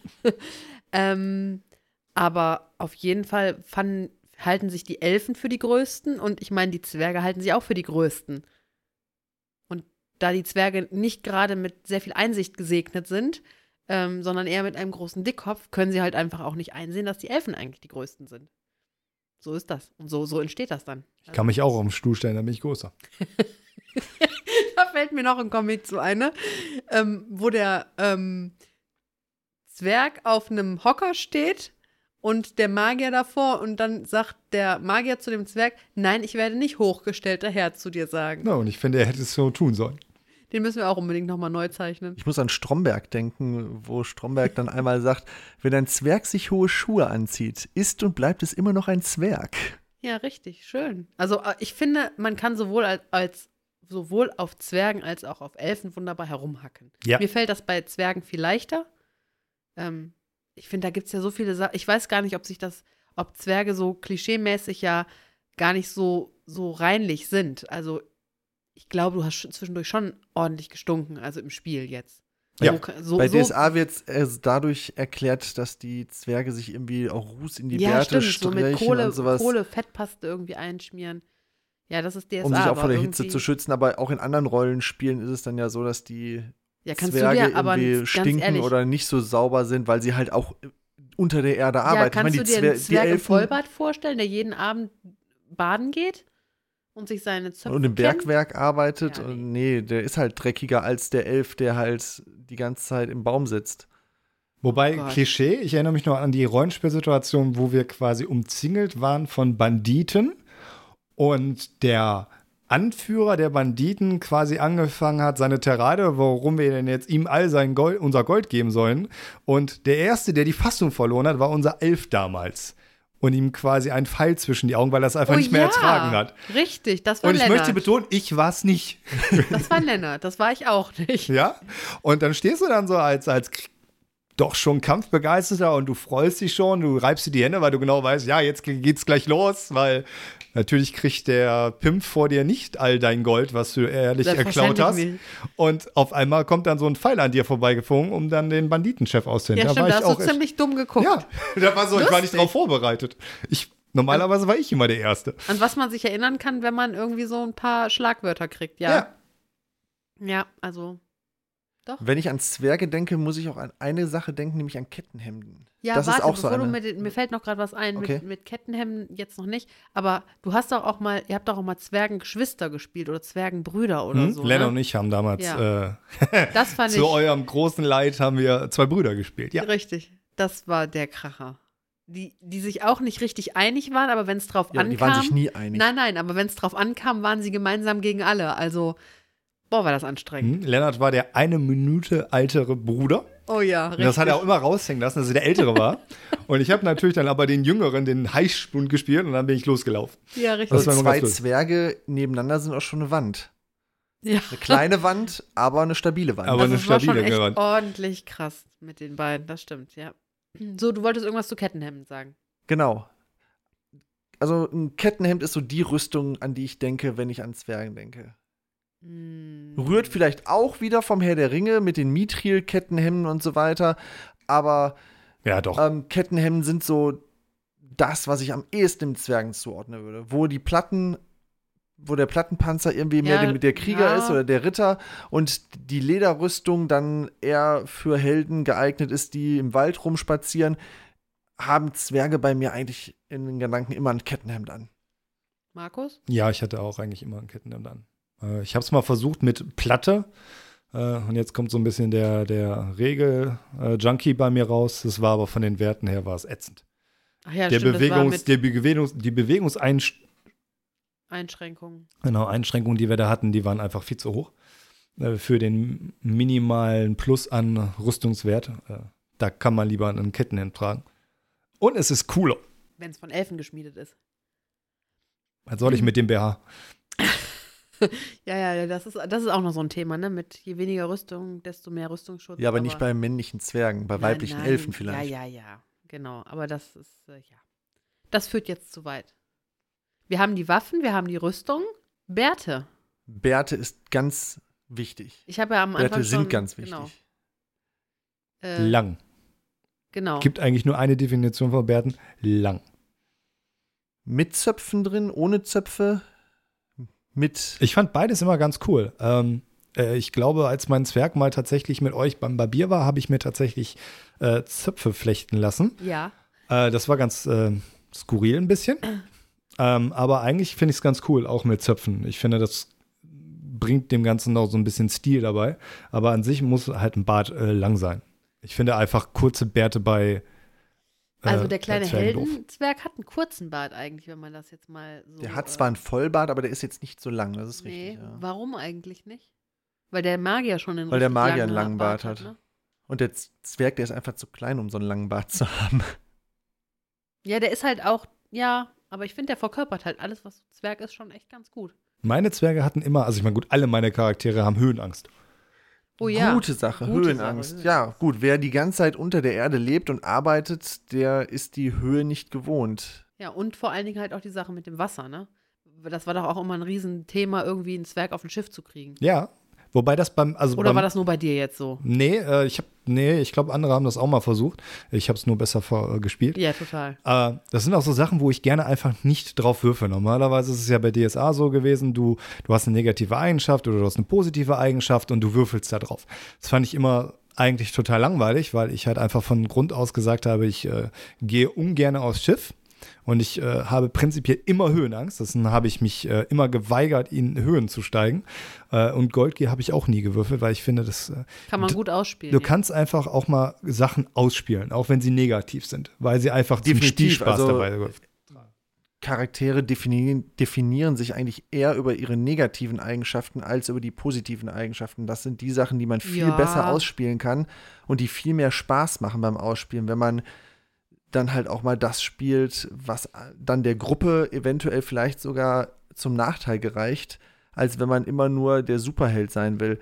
Speaker 2: ähm, aber auf jeden Fall fanden, halten sich die Elfen für die Größten und ich meine, die Zwerge halten sich auch für die Größten. Und da die Zwerge nicht gerade mit sehr viel Einsicht gesegnet sind, ähm, sondern eher mit einem großen Dickkopf, können sie halt einfach auch nicht einsehen, dass die Elfen eigentlich die Größten sind. So ist das. Und so, so entsteht das dann.
Speaker 3: Ich kann mich auch auf den Stuhl stellen, dann bin ich größer.
Speaker 2: Da fällt mir noch ein Comic zu eine, ähm, wo der ähm, Zwerg auf einem Hocker steht und der Magier davor und dann sagt der Magier zu dem Zwerg, nein, ich werde nicht hochgestellter Herr zu dir sagen.
Speaker 3: Ja, und ich finde, er hätte es so tun sollen.
Speaker 2: Den müssen wir auch unbedingt nochmal neu zeichnen.
Speaker 1: Ich muss an Stromberg denken, wo Stromberg dann einmal sagt, wenn ein Zwerg sich hohe Schuhe anzieht, ist und bleibt es immer noch ein Zwerg.
Speaker 2: Ja, richtig, schön. Also äh, ich finde, man kann sowohl als, als sowohl auf Zwergen als auch auf Elfen wunderbar herumhacken.
Speaker 3: Ja.
Speaker 2: Mir fällt das bei Zwergen viel leichter. Ähm, ich finde, da gibt es ja so viele Sachen. Ich weiß gar nicht, ob sich das, ob Zwerge so klischeemäßig ja gar nicht so, so reinlich sind. Also ich glaube, du hast sch- zwischendurch schon ordentlich gestunken, also im Spiel jetzt.
Speaker 3: Ja.
Speaker 2: So, so,
Speaker 1: Bei
Speaker 2: so,
Speaker 1: D S A wird es dadurch erklärt, dass die Zwerge sich irgendwie auch Ruß in die
Speaker 2: ja,
Speaker 1: Bärte
Speaker 2: stimmt, so mit
Speaker 1: streichen
Speaker 2: Kohle,
Speaker 1: und sowas,
Speaker 2: Kohle, Fettpaste irgendwie einschmieren. Ja, das ist D S A.
Speaker 1: um sich auch
Speaker 2: aber
Speaker 1: vor der Hitze
Speaker 2: irgendwie-
Speaker 1: zu schützen. Aber auch in anderen Rollenspielen ist es dann ja so, dass die
Speaker 2: Ja, kannst
Speaker 1: Zwerge
Speaker 2: du dir aber
Speaker 1: irgendwie
Speaker 2: ganz
Speaker 1: stinken
Speaker 2: ehrlich,
Speaker 1: oder nicht so sauber sind, weil sie halt auch unter der Erde
Speaker 2: ja,
Speaker 1: arbeiten.
Speaker 2: kannst
Speaker 1: ich meine,
Speaker 2: du dir
Speaker 1: die,
Speaker 2: einen
Speaker 1: Zwer die
Speaker 2: Zwerg im
Speaker 1: Elfen
Speaker 2: Vollbad vorstellen, der jeden Abend baden geht und sich seine Zöpfe
Speaker 1: und im
Speaker 2: kämmt?
Speaker 1: Bergwerk arbeitet.
Speaker 2: Ja, nee.
Speaker 1: Und nee, der ist halt dreckiger als der Elf, der halt die ganze Zeit im Baum sitzt.
Speaker 3: Wobei,
Speaker 2: Oh Gott.
Speaker 3: Klischee, ich erinnere mich noch an die Rollenspielsituation, wo wir quasi umzingelt waren von Banditen und der Anführer der Banditen quasi angefangen hat, seine Tirade, warum wir denn jetzt ihm all sein Gold, unser Gold geben sollen. Und der Erste, der die Fassung verloren hat, war unser Elf damals. Und ihm quasi einen Pfeil zwischen die Augen, weil er es einfach
Speaker 2: Oh
Speaker 3: nicht mehr
Speaker 2: ja,
Speaker 3: ertragen hat.
Speaker 2: Richtig, das war
Speaker 3: Und ich
Speaker 2: Lennart.
Speaker 3: möchte betonen, ich war es nicht.
Speaker 2: Das war Lennart, das war ich auch nicht.
Speaker 3: Ja? Und dann stehst du dann so als, als doch schon Kampfbegeisterter und du freust dich schon, du reibst dir die Hände, weil du genau weißt, ja, jetzt geht's gleich los, weil natürlich kriegt der Pimp vor dir nicht all dein Gold, was du ehrlich erklaut hast.
Speaker 2: Nicht.
Speaker 3: Und auf einmal kommt dann so ein Pfeil an dir vorbeigeflogen, um dann den Banditenchef auszuhängen.
Speaker 2: Ja,
Speaker 3: da
Speaker 2: stimmt,
Speaker 3: war
Speaker 2: da
Speaker 3: ich
Speaker 2: hast
Speaker 3: auch
Speaker 2: du
Speaker 3: echt,
Speaker 2: ziemlich dumm geguckt.
Speaker 3: ja, da war so, ich war nicht
Speaker 2: Lustig.
Speaker 3: drauf vorbereitet. Ich, normalerweise war ich immer der Erste.
Speaker 2: An was man sich erinnern kann, wenn man irgendwie so ein paar Schlagwörter kriegt, ja.
Speaker 3: Ja.
Speaker 2: Ja, also,
Speaker 1: Wenn ich an Zwerge denke, muss ich auch an eine Sache denken, nämlich an Kettenhemden.
Speaker 2: ja,
Speaker 1: das
Speaker 2: warte,
Speaker 1: ist auch so
Speaker 2: bevor du
Speaker 1: eine.
Speaker 2: mit, mir fällt noch gerade was ein,
Speaker 1: Okay.
Speaker 2: mit, mit Kettenhemden jetzt noch nicht, aber du hast doch auch mal, ihr habt doch auch mal Zwergengeschwister gespielt oder Zwergenbrüder oder
Speaker 3: Hm?
Speaker 2: so,
Speaker 3: Lena
Speaker 2: ne?
Speaker 3: und ich haben damals
Speaker 2: Ja.
Speaker 3: äh,
Speaker 2: Das fand
Speaker 3: zu
Speaker 2: ich,
Speaker 3: eurem großen Leid haben wir zwei Brüder gespielt. Ja.
Speaker 2: richtig, das war der Kracher. Die, die sich auch nicht richtig einig waren, aber wenn es drauf
Speaker 1: Ja,
Speaker 2: ankam.
Speaker 1: die waren sich nie einig.
Speaker 2: Nein, nein, aber wenn es drauf ankam, waren sie gemeinsam gegen alle. Also, boah, war das anstrengend.
Speaker 3: Hm? Lennart war der eine Minute ältere Bruder.
Speaker 2: Oh ja,
Speaker 3: Und
Speaker 2: richtig.
Speaker 3: das hat er auch immer raushängen lassen, dass er der Ältere war. Und ich habe natürlich dann aber den Jüngeren, den Heißspund gespielt und dann bin ich losgelaufen.
Speaker 2: Ja, richtig.
Speaker 3: Das
Speaker 1: Also
Speaker 3: war immer
Speaker 1: zwei
Speaker 3: ganz lustig.
Speaker 1: Zwerge nebeneinander sind auch schon eine Wand.
Speaker 2: ja.
Speaker 1: Eine kleine Wand, aber eine stabile Wand.
Speaker 3: Aber
Speaker 2: Also
Speaker 3: eine
Speaker 2: es war schon
Speaker 3: stabile
Speaker 2: echt
Speaker 3: Gewand.
Speaker 2: ordentlich krass mit den beiden, das stimmt, ja. So, du wolltest irgendwas zu Kettenhemden sagen.
Speaker 1: Genau. Also ein Kettenhemd ist so die Rüstung, an die ich denke, wenn ich an Zwergen denke.
Speaker 2: Hm.
Speaker 1: Rührt vielleicht auch wieder vom Herr der Ringe mit den Mithril-Kettenhemden und so weiter. Aber
Speaker 3: Ja, doch.
Speaker 1: ähm, Kettenhemden sind so das, was ich am ehesten dem Zwergen zuordnen würde. Wo die Platten, wo der Plattenpanzer irgendwie mehr
Speaker 2: Ja,
Speaker 1: der, der Krieger
Speaker 2: ja.
Speaker 1: ist oder der Ritter und die Lederrüstung dann eher für Helden geeignet ist, die im Wald rumspazieren, haben Zwerge bei mir eigentlich in den Gedanken immer ein Kettenhemd an.
Speaker 2: Markus?
Speaker 3: Ja, ich hatte auch eigentlich immer ein Kettenhemd an. Äh, ich habe es mal versucht mit Platte. Äh, und jetzt kommt so ein bisschen der, der Regel-Junkie bei mir raus. Das war aber von den Werten her war es ätzend.
Speaker 2: Ach ja,
Speaker 3: der
Speaker 2: stimmt, das war
Speaker 3: Bewegungs,
Speaker 2: mit
Speaker 3: der Bewegungs, die Bewegungseinschränkungen,
Speaker 2: Einschränkungen.
Speaker 3: genau, Einschränkungen, die wir da hatten, die waren einfach viel zu hoch. Äh, für den minimalen Plus an Rüstungswert. Äh, da kann man lieber ein Kettenhemd tragen. Und es ist cooler.
Speaker 2: Wenn es von Elfen geschmiedet ist.
Speaker 3: Was soll ich mit dem B H?
Speaker 2: Ja, ja, ja, das ist, das ist auch noch so ein Thema, ne? Mit je weniger Rüstung, desto mehr Rüstungsschutz.
Speaker 1: Ja, aber nicht bei männlichen Zwergen, bei
Speaker 2: Nein,
Speaker 1: weiblichen
Speaker 2: nein.
Speaker 1: Elfen vielleicht.
Speaker 2: Ja, ja, ja, genau. Aber das ist, äh, ja. Das führt jetzt zu weit. Wir haben die Waffen, wir haben die Rüstung. Bärte.
Speaker 1: Bärte ist ganz wichtig.
Speaker 2: Ich habe ja am Anfang
Speaker 1: Bärte
Speaker 2: schon,
Speaker 1: sind ganz wichtig.
Speaker 2: Genau. Äh,
Speaker 3: Lang.
Speaker 2: genau.
Speaker 3: Gibt eigentlich nur eine Definition von Bärten. Lang.
Speaker 1: Mit Zöpfen drin, ohne Zöpfe, mit.
Speaker 3: Ich fand beides immer ganz cool. Ähm, äh, ich glaube, als mein Zwerg mal tatsächlich mit euch beim Barbier war, habe ich mir tatsächlich äh, Zöpfe flechten lassen.
Speaker 2: Ja.
Speaker 3: Äh, das war ganz äh, skurril ein bisschen. ähm, aber eigentlich finde ich es ganz cool, auch mit Zöpfen. Ich finde, das bringt dem Ganzen noch so ein bisschen Stil dabei. Aber an sich muss halt ein Bart äh, lang sein. Ich finde einfach kurze Bärte bei äh,
Speaker 2: Also der kleine
Speaker 3: bei Zwergen doof.
Speaker 2: Heldenzwerg hat einen kurzen Bart eigentlich, wenn man das jetzt mal so.
Speaker 1: Der hat
Speaker 2: äh,
Speaker 1: zwar einen Vollbart, aber der ist jetzt nicht so lang, das ist
Speaker 2: Nee,
Speaker 1: richtig. Ja.
Speaker 2: warum eigentlich nicht? Weil der Magier schon einen
Speaker 1: Weil der
Speaker 2: richtig
Speaker 1: Magier einen langen Bart hat.
Speaker 2: ne?
Speaker 1: Und der Z- Zwerg, der ist einfach zu klein, um so einen langen Bart zu haben.
Speaker 2: Ja, der ist halt auch, ja, aber ich finde, der verkörpert halt alles, was Zwerg ist, schon echt ganz gut.
Speaker 3: Meine Zwerge hatten immer, also ich meine, gut, alle meine Charaktere haben Höhenangst.
Speaker 2: Oh ja.
Speaker 1: Gute Sache,
Speaker 2: Gute
Speaker 1: Höhenangst.
Speaker 2: Sache,
Speaker 1: Ja, gut, wer die ganze Zeit unter der Erde lebt und arbeitet, der ist die Höhe nicht gewohnt.
Speaker 2: Ja, und vor allen Dingen halt auch die Sache mit dem Wasser, ne? Das war doch auch immer ein Riesenthema, irgendwie einen Zwerg auf ein Schiff zu kriegen.
Speaker 3: Ja, wobei das beim, also
Speaker 2: Oder
Speaker 3: beim,
Speaker 2: war das nur bei dir jetzt so?
Speaker 3: Nee, äh, ich habe, nee, ich glaube, andere haben das auch mal versucht. Ich habe es nur besser vor, äh, gespielt.
Speaker 2: Ja, total.
Speaker 3: Äh, das sind auch so Sachen, wo ich gerne einfach nicht drauf würfe. Normalerweise ist es ja bei D S A so gewesen, du, du hast eine negative Eigenschaft oder du hast eine positive Eigenschaft und du würfelst da drauf. Das fand ich immer eigentlich total langweilig, weil ich halt einfach von Grund aus gesagt habe, ich äh, gehe ungern aufs Schiff. Und ich äh, habe prinzipiell immer Höhenangst. Deswegen habe ich mich äh, immer geweigert, in Höhen zu steigen. Äh, und Goldgier habe ich auch nie gewürfelt, weil ich finde, das äh,
Speaker 2: Kann man
Speaker 3: d-
Speaker 2: gut ausspielen.
Speaker 3: du
Speaker 2: ja.
Speaker 3: kannst einfach auch mal Sachen ausspielen, auch wenn sie negativ sind, weil sie einfach
Speaker 1: Definitiv,
Speaker 3: zum Spielspaß
Speaker 1: also-
Speaker 3: dabei sind.
Speaker 1: Charaktere definieren, definieren sich eigentlich eher über ihre negativen Eigenschaften als über die positiven Eigenschaften. Das sind die Sachen, die man viel
Speaker 2: Ja.
Speaker 1: besser ausspielen kann und die viel mehr Spaß machen beim Ausspielen, wenn man dann halt auch mal das spielt, was dann der Gruppe eventuell vielleicht sogar zum Nachteil gereicht, als wenn man immer nur der Superheld sein will.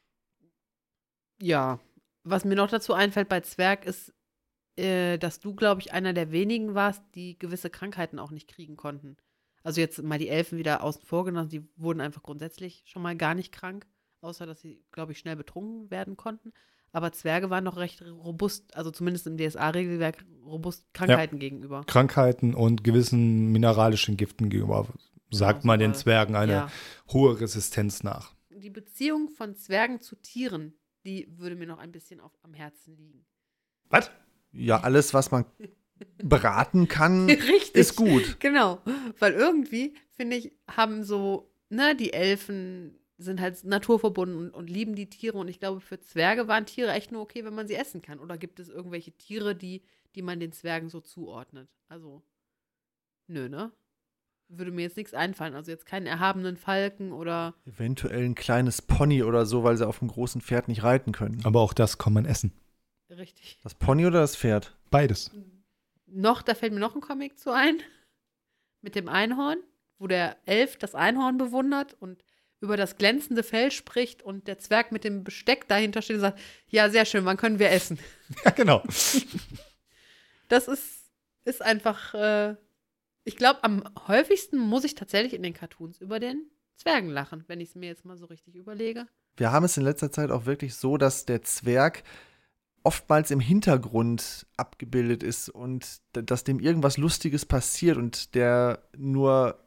Speaker 2: Ja. Was mir noch dazu einfällt bei Zwerg ist, äh, dass du, glaube ich, einer der wenigen warst, die gewisse Krankheiten auch nicht kriegen konnten. Also jetzt mal die Elfen wieder außen vor genommen, die wurden einfach grundsätzlich schon mal gar nicht krank, außer dass sie, glaube ich, schnell betrunken werden konnten. Aber Zwerge waren noch recht robust, also zumindest im D S A-Regelwerk robust Krankheiten gegenüber.
Speaker 3: Krankheiten und gewissen mineralischen Giften gegenüber, sagt
Speaker 2: Genau,
Speaker 3: man den
Speaker 2: super.
Speaker 3: Zwergen eine
Speaker 2: Ja.
Speaker 3: hohe Resistenz nach.
Speaker 2: Die Beziehung von Zwergen zu Tieren, die würde mir noch ein bisschen auf, am Herzen liegen.
Speaker 3: Was?
Speaker 1: Ja, alles, was man beraten kann,
Speaker 2: Richtig.
Speaker 1: ist gut.
Speaker 2: Genau, weil irgendwie, finde ich, haben so, ne, die Elfen sind halt naturverbunden und, und lieben die Tiere und ich glaube, für Zwerge waren Tiere echt nur okay, wenn man sie essen kann. Oder gibt es irgendwelche Tiere, die, die man den Zwergen so zuordnet? Also, nö, ne? Würde mir jetzt nichts einfallen. Also jetzt keinen erhabenen Falken oder
Speaker 1: Eventuell ein kleines Pony oder so, weil sie auf dem großen Pferd nicht reiten können.
Speaker 3: Aber auch das kann man essen.
Speaker 2: richtig.
Speaker 1: Das Pony oder das Pferd?
Speaker 3: Beides.
Speaker 2: Noch, da fällt mir noch ein Comic zu ein, mit dem Einhorn, wo der Elf das Einhorn bewundert und über das glänzende Fell spricht und der Zwerg mit dem Besteck dahinter steht und sagt, ja, sehr schön, wann können wir essen?
Speaker 3: Ja, genau.
Speaker 2: Das ist, ist einfach, äh, ich glaube, am häufigsten muss ich tatsächlich in den Cartoons über den Zwergen lachen, wenn ich es mir jetzt mal so richtig überlege.
Speaker 1: Wir haben es in letzter Zeit auch wirklich so, dass der Zwerg oftmals im Hintergrund abgebildet ist und d- dass dem irgendwas Lustiges passiert und der nur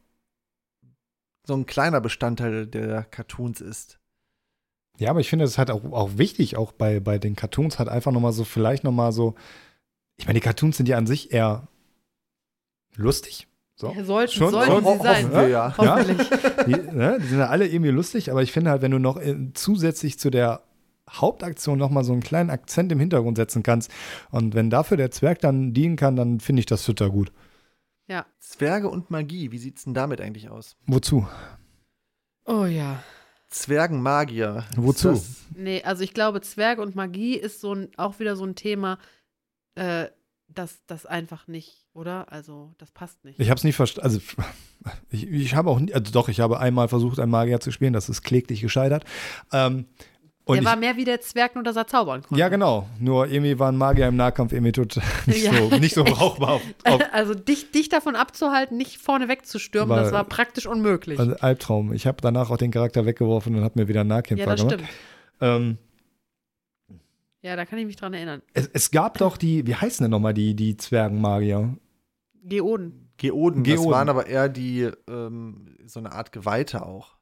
Speaker 1: so ein kleiner Bestandteil der Cartoons ist.
Speaker 3: Ja, aber ich finde, es ist halt auch, auch wichtig, auch bei, bei den Cartoons halt einfach nochmal so, vielleicht nochmal so, ich meine, die Cartoons sind ja an sich eher lustig. So.
Speaker 2: Ja, sollten,
Speaker 3: Schon-
Speaker 2: sollten
Speaker 3: schon-
Speaker 2: sie
Speaker 1: ho-
Speaker 2: sein.
Speaker 1: hoffen wir, ja.
Speaker 2: Hoffentlich.
Speaker 3: Die, ne, die sind ja alle irgendwie lustig, aber ich finde halt, wenn du noch äh, zusätzlich zu der Hauptaktion nochmal so einen kleinen Akzent im Hintergrund setzen kannst und wenn dafür der Zwerg dann dienen kann, dann finde ich das total gut.
Speaker 2: Ja.
Speaker 1: Zwerge und Magie, wie sieht's denn damit eigentlich aus?
Speaker 3: Wozu?
Speaker 2: Oh ja.
Speaker 1: Zwergenmagier. ist
Speaker 3: Wozu?
Speaker 1: das-
Speaker 2: Nee, also ich glaube, Zwerge und Magie ist so ein, auch wieder so ein Thema, äh, das, das einfach nicht, oder? Also, das passt nicht.
Speaker 3: Ich habe es nicht verstanden. Also, ich, ich habe auch, nie, also doch, ich habe einmal versucht, einen Magier zu spielen, das ist kläglich gescheitert. Ähm, und
Speaker 2: Der
Speaker 3: ich,
Speaker 2: war mehr wie der Zwerg, nur dass er zaubern konnte.
Speaker 3: ja, genau. Nur irgendwie waren Magier im Nahkampf irgendwie total nicht,
Speaker 2: Ja.
Speaker 3: so, nicht so brauchbar. Auf, auf,
Speaker 2: Also dich, dich davon abzuhalten, nicht vorne wegzustürmen,
Speaker 3: Weil-
Speaker 2: das war praktisch unmöglich.
Speaker 3: also Albtraum. Ich habe danach auch den Charakter weggeworfen und habe mir wieder einen Nahkämpfer
Speaker 2: ja, das
Speaker 3: gemacht.
Speaker 2: stimmt.
Speaker 3: Ähm,
Speaker 2: Ja, da kann ich mich dran erinnern.
Speaker 3: es, es gab doch die, wie heißen denn nochmal die, die Zwergenmagier?
Speaker 2: Geoden.
Speaker 1: Geoden, das
Speaker 3: Geoden.
Speaker 1: waren aber eher die, ähm, so eine Art Geweihte auch.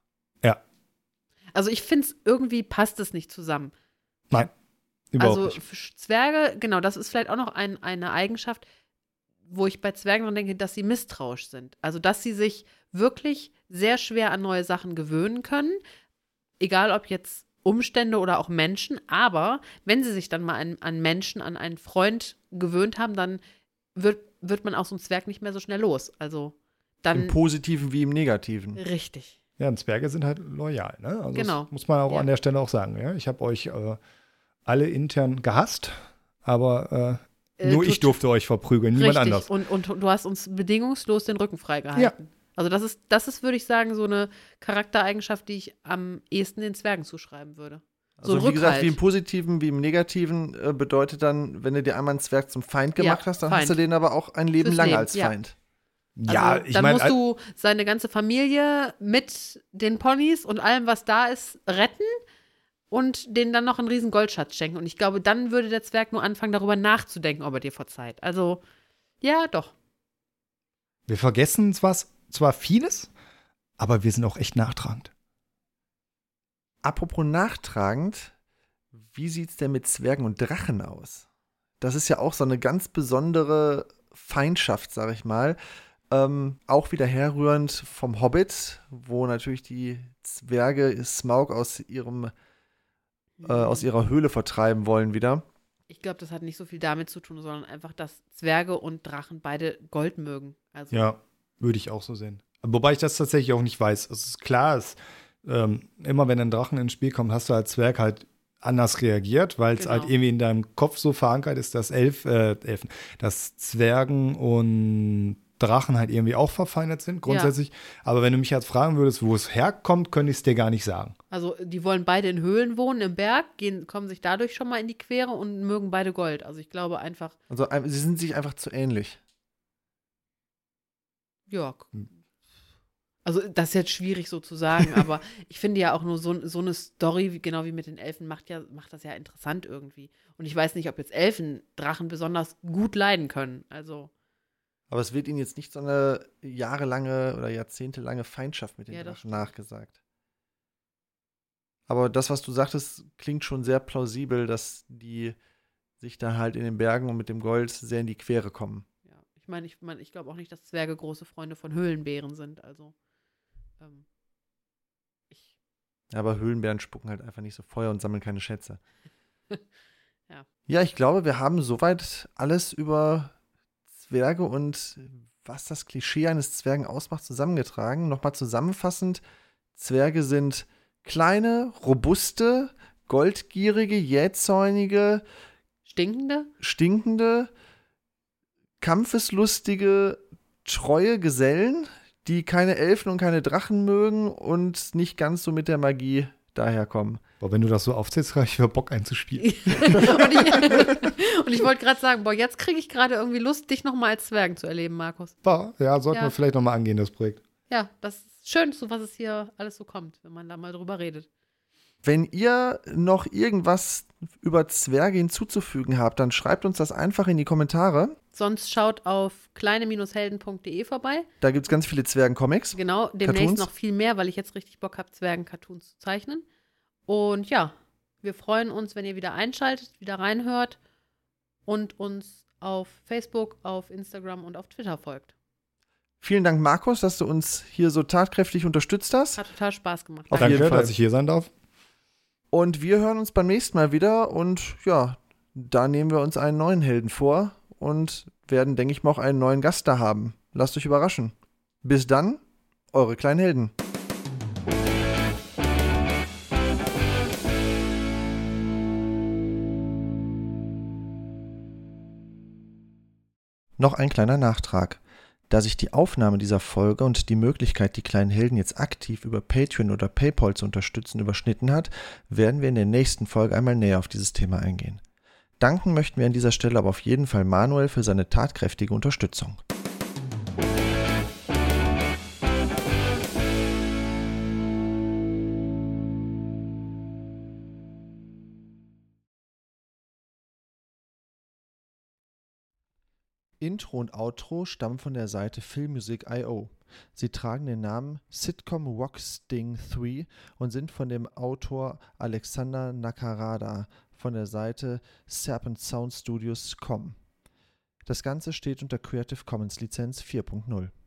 Speaker 2: Also ich finde es, irgendwie passt es nicht zusammen.
Speaker 3: Überhaupt
Speaker 2: also
Speaker 3: nicht.
Speaker 2: für Zwerge, genau, das ist vielleicht auch noch ein, eine Eigenschaft, wo ich bei Zwergen dran denke, dass sie misstrauisch sind. Also dass sie sich wirklich sehr schwer an neue Sachen gewöhnen können, egal ob jetzt Umstände oder auch Menschen, aber wenn sie sich dann mal an, an Menschen, an einen Freund gewöhnt haben, dann wird, wird man auch so einen Zwerg nicht mehr so schnell los. Also dann
Speaker 1: Im Positiven wie im Negativen.
Speaker 2: richtig.
Speaker 3: Ja, und Zwerge sind halt loyal, ne? Also
Speaker 2: Genau.
Speaker 3: das muss man auch
Speaker 2: Ja.
Speaker 3: an der Stelle auch sagen. Ja? Ich habe euch äh, alle intern gehasst, aber äh,
Speaker 2: Äh,
Speaker 3: nur ich
Speaker 2: tot-
Speaker 3: durfte euch verprügeln, niemand
Speaker 2: Richtig.
Speaker 3: anders.
Speaker 2: Und, und du hast uns bedingungslos den Rücken freigehalten. Also das ist, das ist, würde ich sagen, so eine Charaktereigenschaft, die ich am ehesten den Zwergen zuschreiben würde. So
Speaker 1: Also wie gesagt,
Speaker 2: Rückhalt.
Speaker 1: wie im Positiven, wie im Negativen äh, bedeutet dann, wenn du dir einmal einen Zwerg zum Feind gemacht
Speaker 2: Ja,
Speaker 1: hast, dann
Speaker 2: Feind.
Speaker 1: hast du den aber auch ein Leben
Speaker 2: Fürs
Speaker 1: lang
Speaker 2: Leben,
Speaker 1: als
Speaker 2: ja.
Speaker 1: Feind.
Speaker 3: Ja,
Speaker 2: Also,
Speaker 3: ich
Speaker 2: dann
Speaker 3: meine,
Speaker 2: musst du seine ganze Familie mit den Ponys und allem, was da ist, retten und denen dann noch einen riesen Goldschatz schenken. Und ich glaube, dann würde der Zwerg nur anfangen, darüber nachzudenken, ob er dir verzeiht. Also, ja, doch.
Speaker 3: wir vergessen zwar, zwar vieles, aber wir sind auch echt nachtragend.
Speaker 1: Apropos nachtragend, wie sieht's denn mit Zwergen und Drachen aus? Das ist ja auch so eine ganz besondere Feindschaft, sag ich mal. Ähm, auch wieder herrührend vom Hobbit, wo natürlich die Zwerge Smaug aus ihrem äh, aus ihrer Höhle vertreiben wollen wieder.
Speaker 2: Ich glaube, das hat nicht so viel damit zu tun, sondern einfach, dass Zwerge und Drachen beide Gold mögen. Also,
Speaker 3: Ja. Würde ich auch so sehen. Wobei ich das tatsächlich auch nicht weiß. Es ist klar, es, ähm, immer wenn ein Drachen ins Spiel kommt, hast du als Zwerg halt anders reagiert, weil es
Speaker 2: Genau.
Speaker 3: halt irgendwie in deinem Kopf so verankert ist, dass Elf, äh, Elfen, dass Zwergen und Drachen halt irgendwie auch verfeindet sind, grundsätzlich. Ja. Aber wenn du mich jetzt fragen würdest, wo es herkommt, könnte ich es dir gar nicht sagen.
Speaker 2: Also die wollen beide in Höhlen wohnen, im Berg, gehen, kommen sich dadurch schon mal in die Quere und mögen beide Gold. Also ich glaube einfach.
Speaker 1: Also sie sind sich einfach zu ähnlich.
Speaker 2: Ja. Also das ist jetzt schwierig so zu sagen, aber ich finde ja auch nur so, so eine Story, wie, genau wie mit den Elfen, macht, ja, macht das ja interessant irgendwie. Und ich weiß nicht, ob jetzt Elfen Drachen besonders gut leiden können. Also.
Speaker 1: Aber es wird ihnen jetzt nicht so eine jahrelange oder jahrzehntelange Feindschaft mit den
Speaker 2: ja,
Speaker 1: Drachen nachgesagt. Aber das, was du sagtest, klingt schon sehr plausibel, dass die sich da halt in den Bergen und mit dem Gold sehr in die Quere kommen.
Speaker 2: Ja, ich meine, ich, mein, ich glaube auch nicht, dass Zwerge große Freunde von Höhlenbären sind. Also, ähm, ich.
Speaker 1: Ja, aber Höhlenbären spucken halt einfach nicht so Feuer und sammeln keine Schätze.
Speaker 2: ja.
Speaker 1: Ja, ich glaube, wir haben soweit alles über Zwerge und was das Klischee eines Zwergen ausmacht, zusammengetragen. Nochmal zusammenfassend, Zwerge sind kleine, robuste, goldgierige, jähzornige,
Speaker 2: stinkende,
Speaker 1: stinkende, kampfeslustige, treue Gesellen, die keine Elfen und keine Drachen mögen und nicht ganz so mit der Magie daherkommen.
Speaker 3: Boah, wenn du das so aufzählst, habe ich Bock einzuspielen.
Speaker 2: und ich, und ich wollte gerade sagen, boah, jetzt kriege ich gerade irgendwie Lust, dich nochmal als Zwergen zu erleben, Markus.
Speaker 3: Boah, ja, sollten
Speaker 2: ja.
Speaker 3: wir vielleicht nochmal angehen, das Projekt.
Speaker 2: Ja, das ist schön, so was es hier alles so kommt, wenn man da mal drüber redet.
Speaker 1: Wenn ihr noch irgendwas über Zwerge hinzuzufügen habt, dann schreibt uns das einfach in die Kommentare.
Speaker 2: Sonst schaut auf kleine Helden punkt de vorbei.
Speaker 1: Da gibt es ganz viele Zwergen-Comics.
Speaker 2: Genau, demnächst Cartoons. Noch viel mehr, weil ich jetzt richtig Bock habe, Zwergen-Cartoons zu zeichnen. Und ja, wir freuen uns, wenn ihr wieder einschaltet, wieder reinhört und uns auf Facebook, auf Instagram und auf Twitter folgt.
Speaker 1: Vielen Dank, Markus, dass du uns hier so tatkräftig unterstützt hast.
Speaker 2: Hat total Spaß gemacht.
Speaker 3: Auf Danke, jeden Fall, dass ich hier sein darf.
Speaker 1: Und wir hören uns beim nächsten Mal wieder und ja, da nehmen wir uns einen neuen Helden vor und werden, denke ich mal, auch einen neuen Gast da haben. Lasst euch überraschen. Bis dann, eure kleinen Helden. Noch ein kleiner Nachtrag. Da sich die Aufnahme dieser Folge und die Möglichkeit, die kleinen Helden jetzt aktiv über Patreon oder PayPal zu unterstützen, überschnitten hat, werden wir in der nächsten Folge einmal näher auf dieses Thema eingehen. Danken möchten wir an dieser Stelle aber auf jeden Fall Manuel für seine tatkräftige Unterstützung. Intro und Outro stammen von der Seite filmmusic punkt io. Sie tragen den Namen Sitcom Rock Sting drei und sind von dem Autor Alexander Nakarada von der Seite serpent sound studios punkt com. Das Ganze steht unter Creative Commons Lizenz vier Punkt null.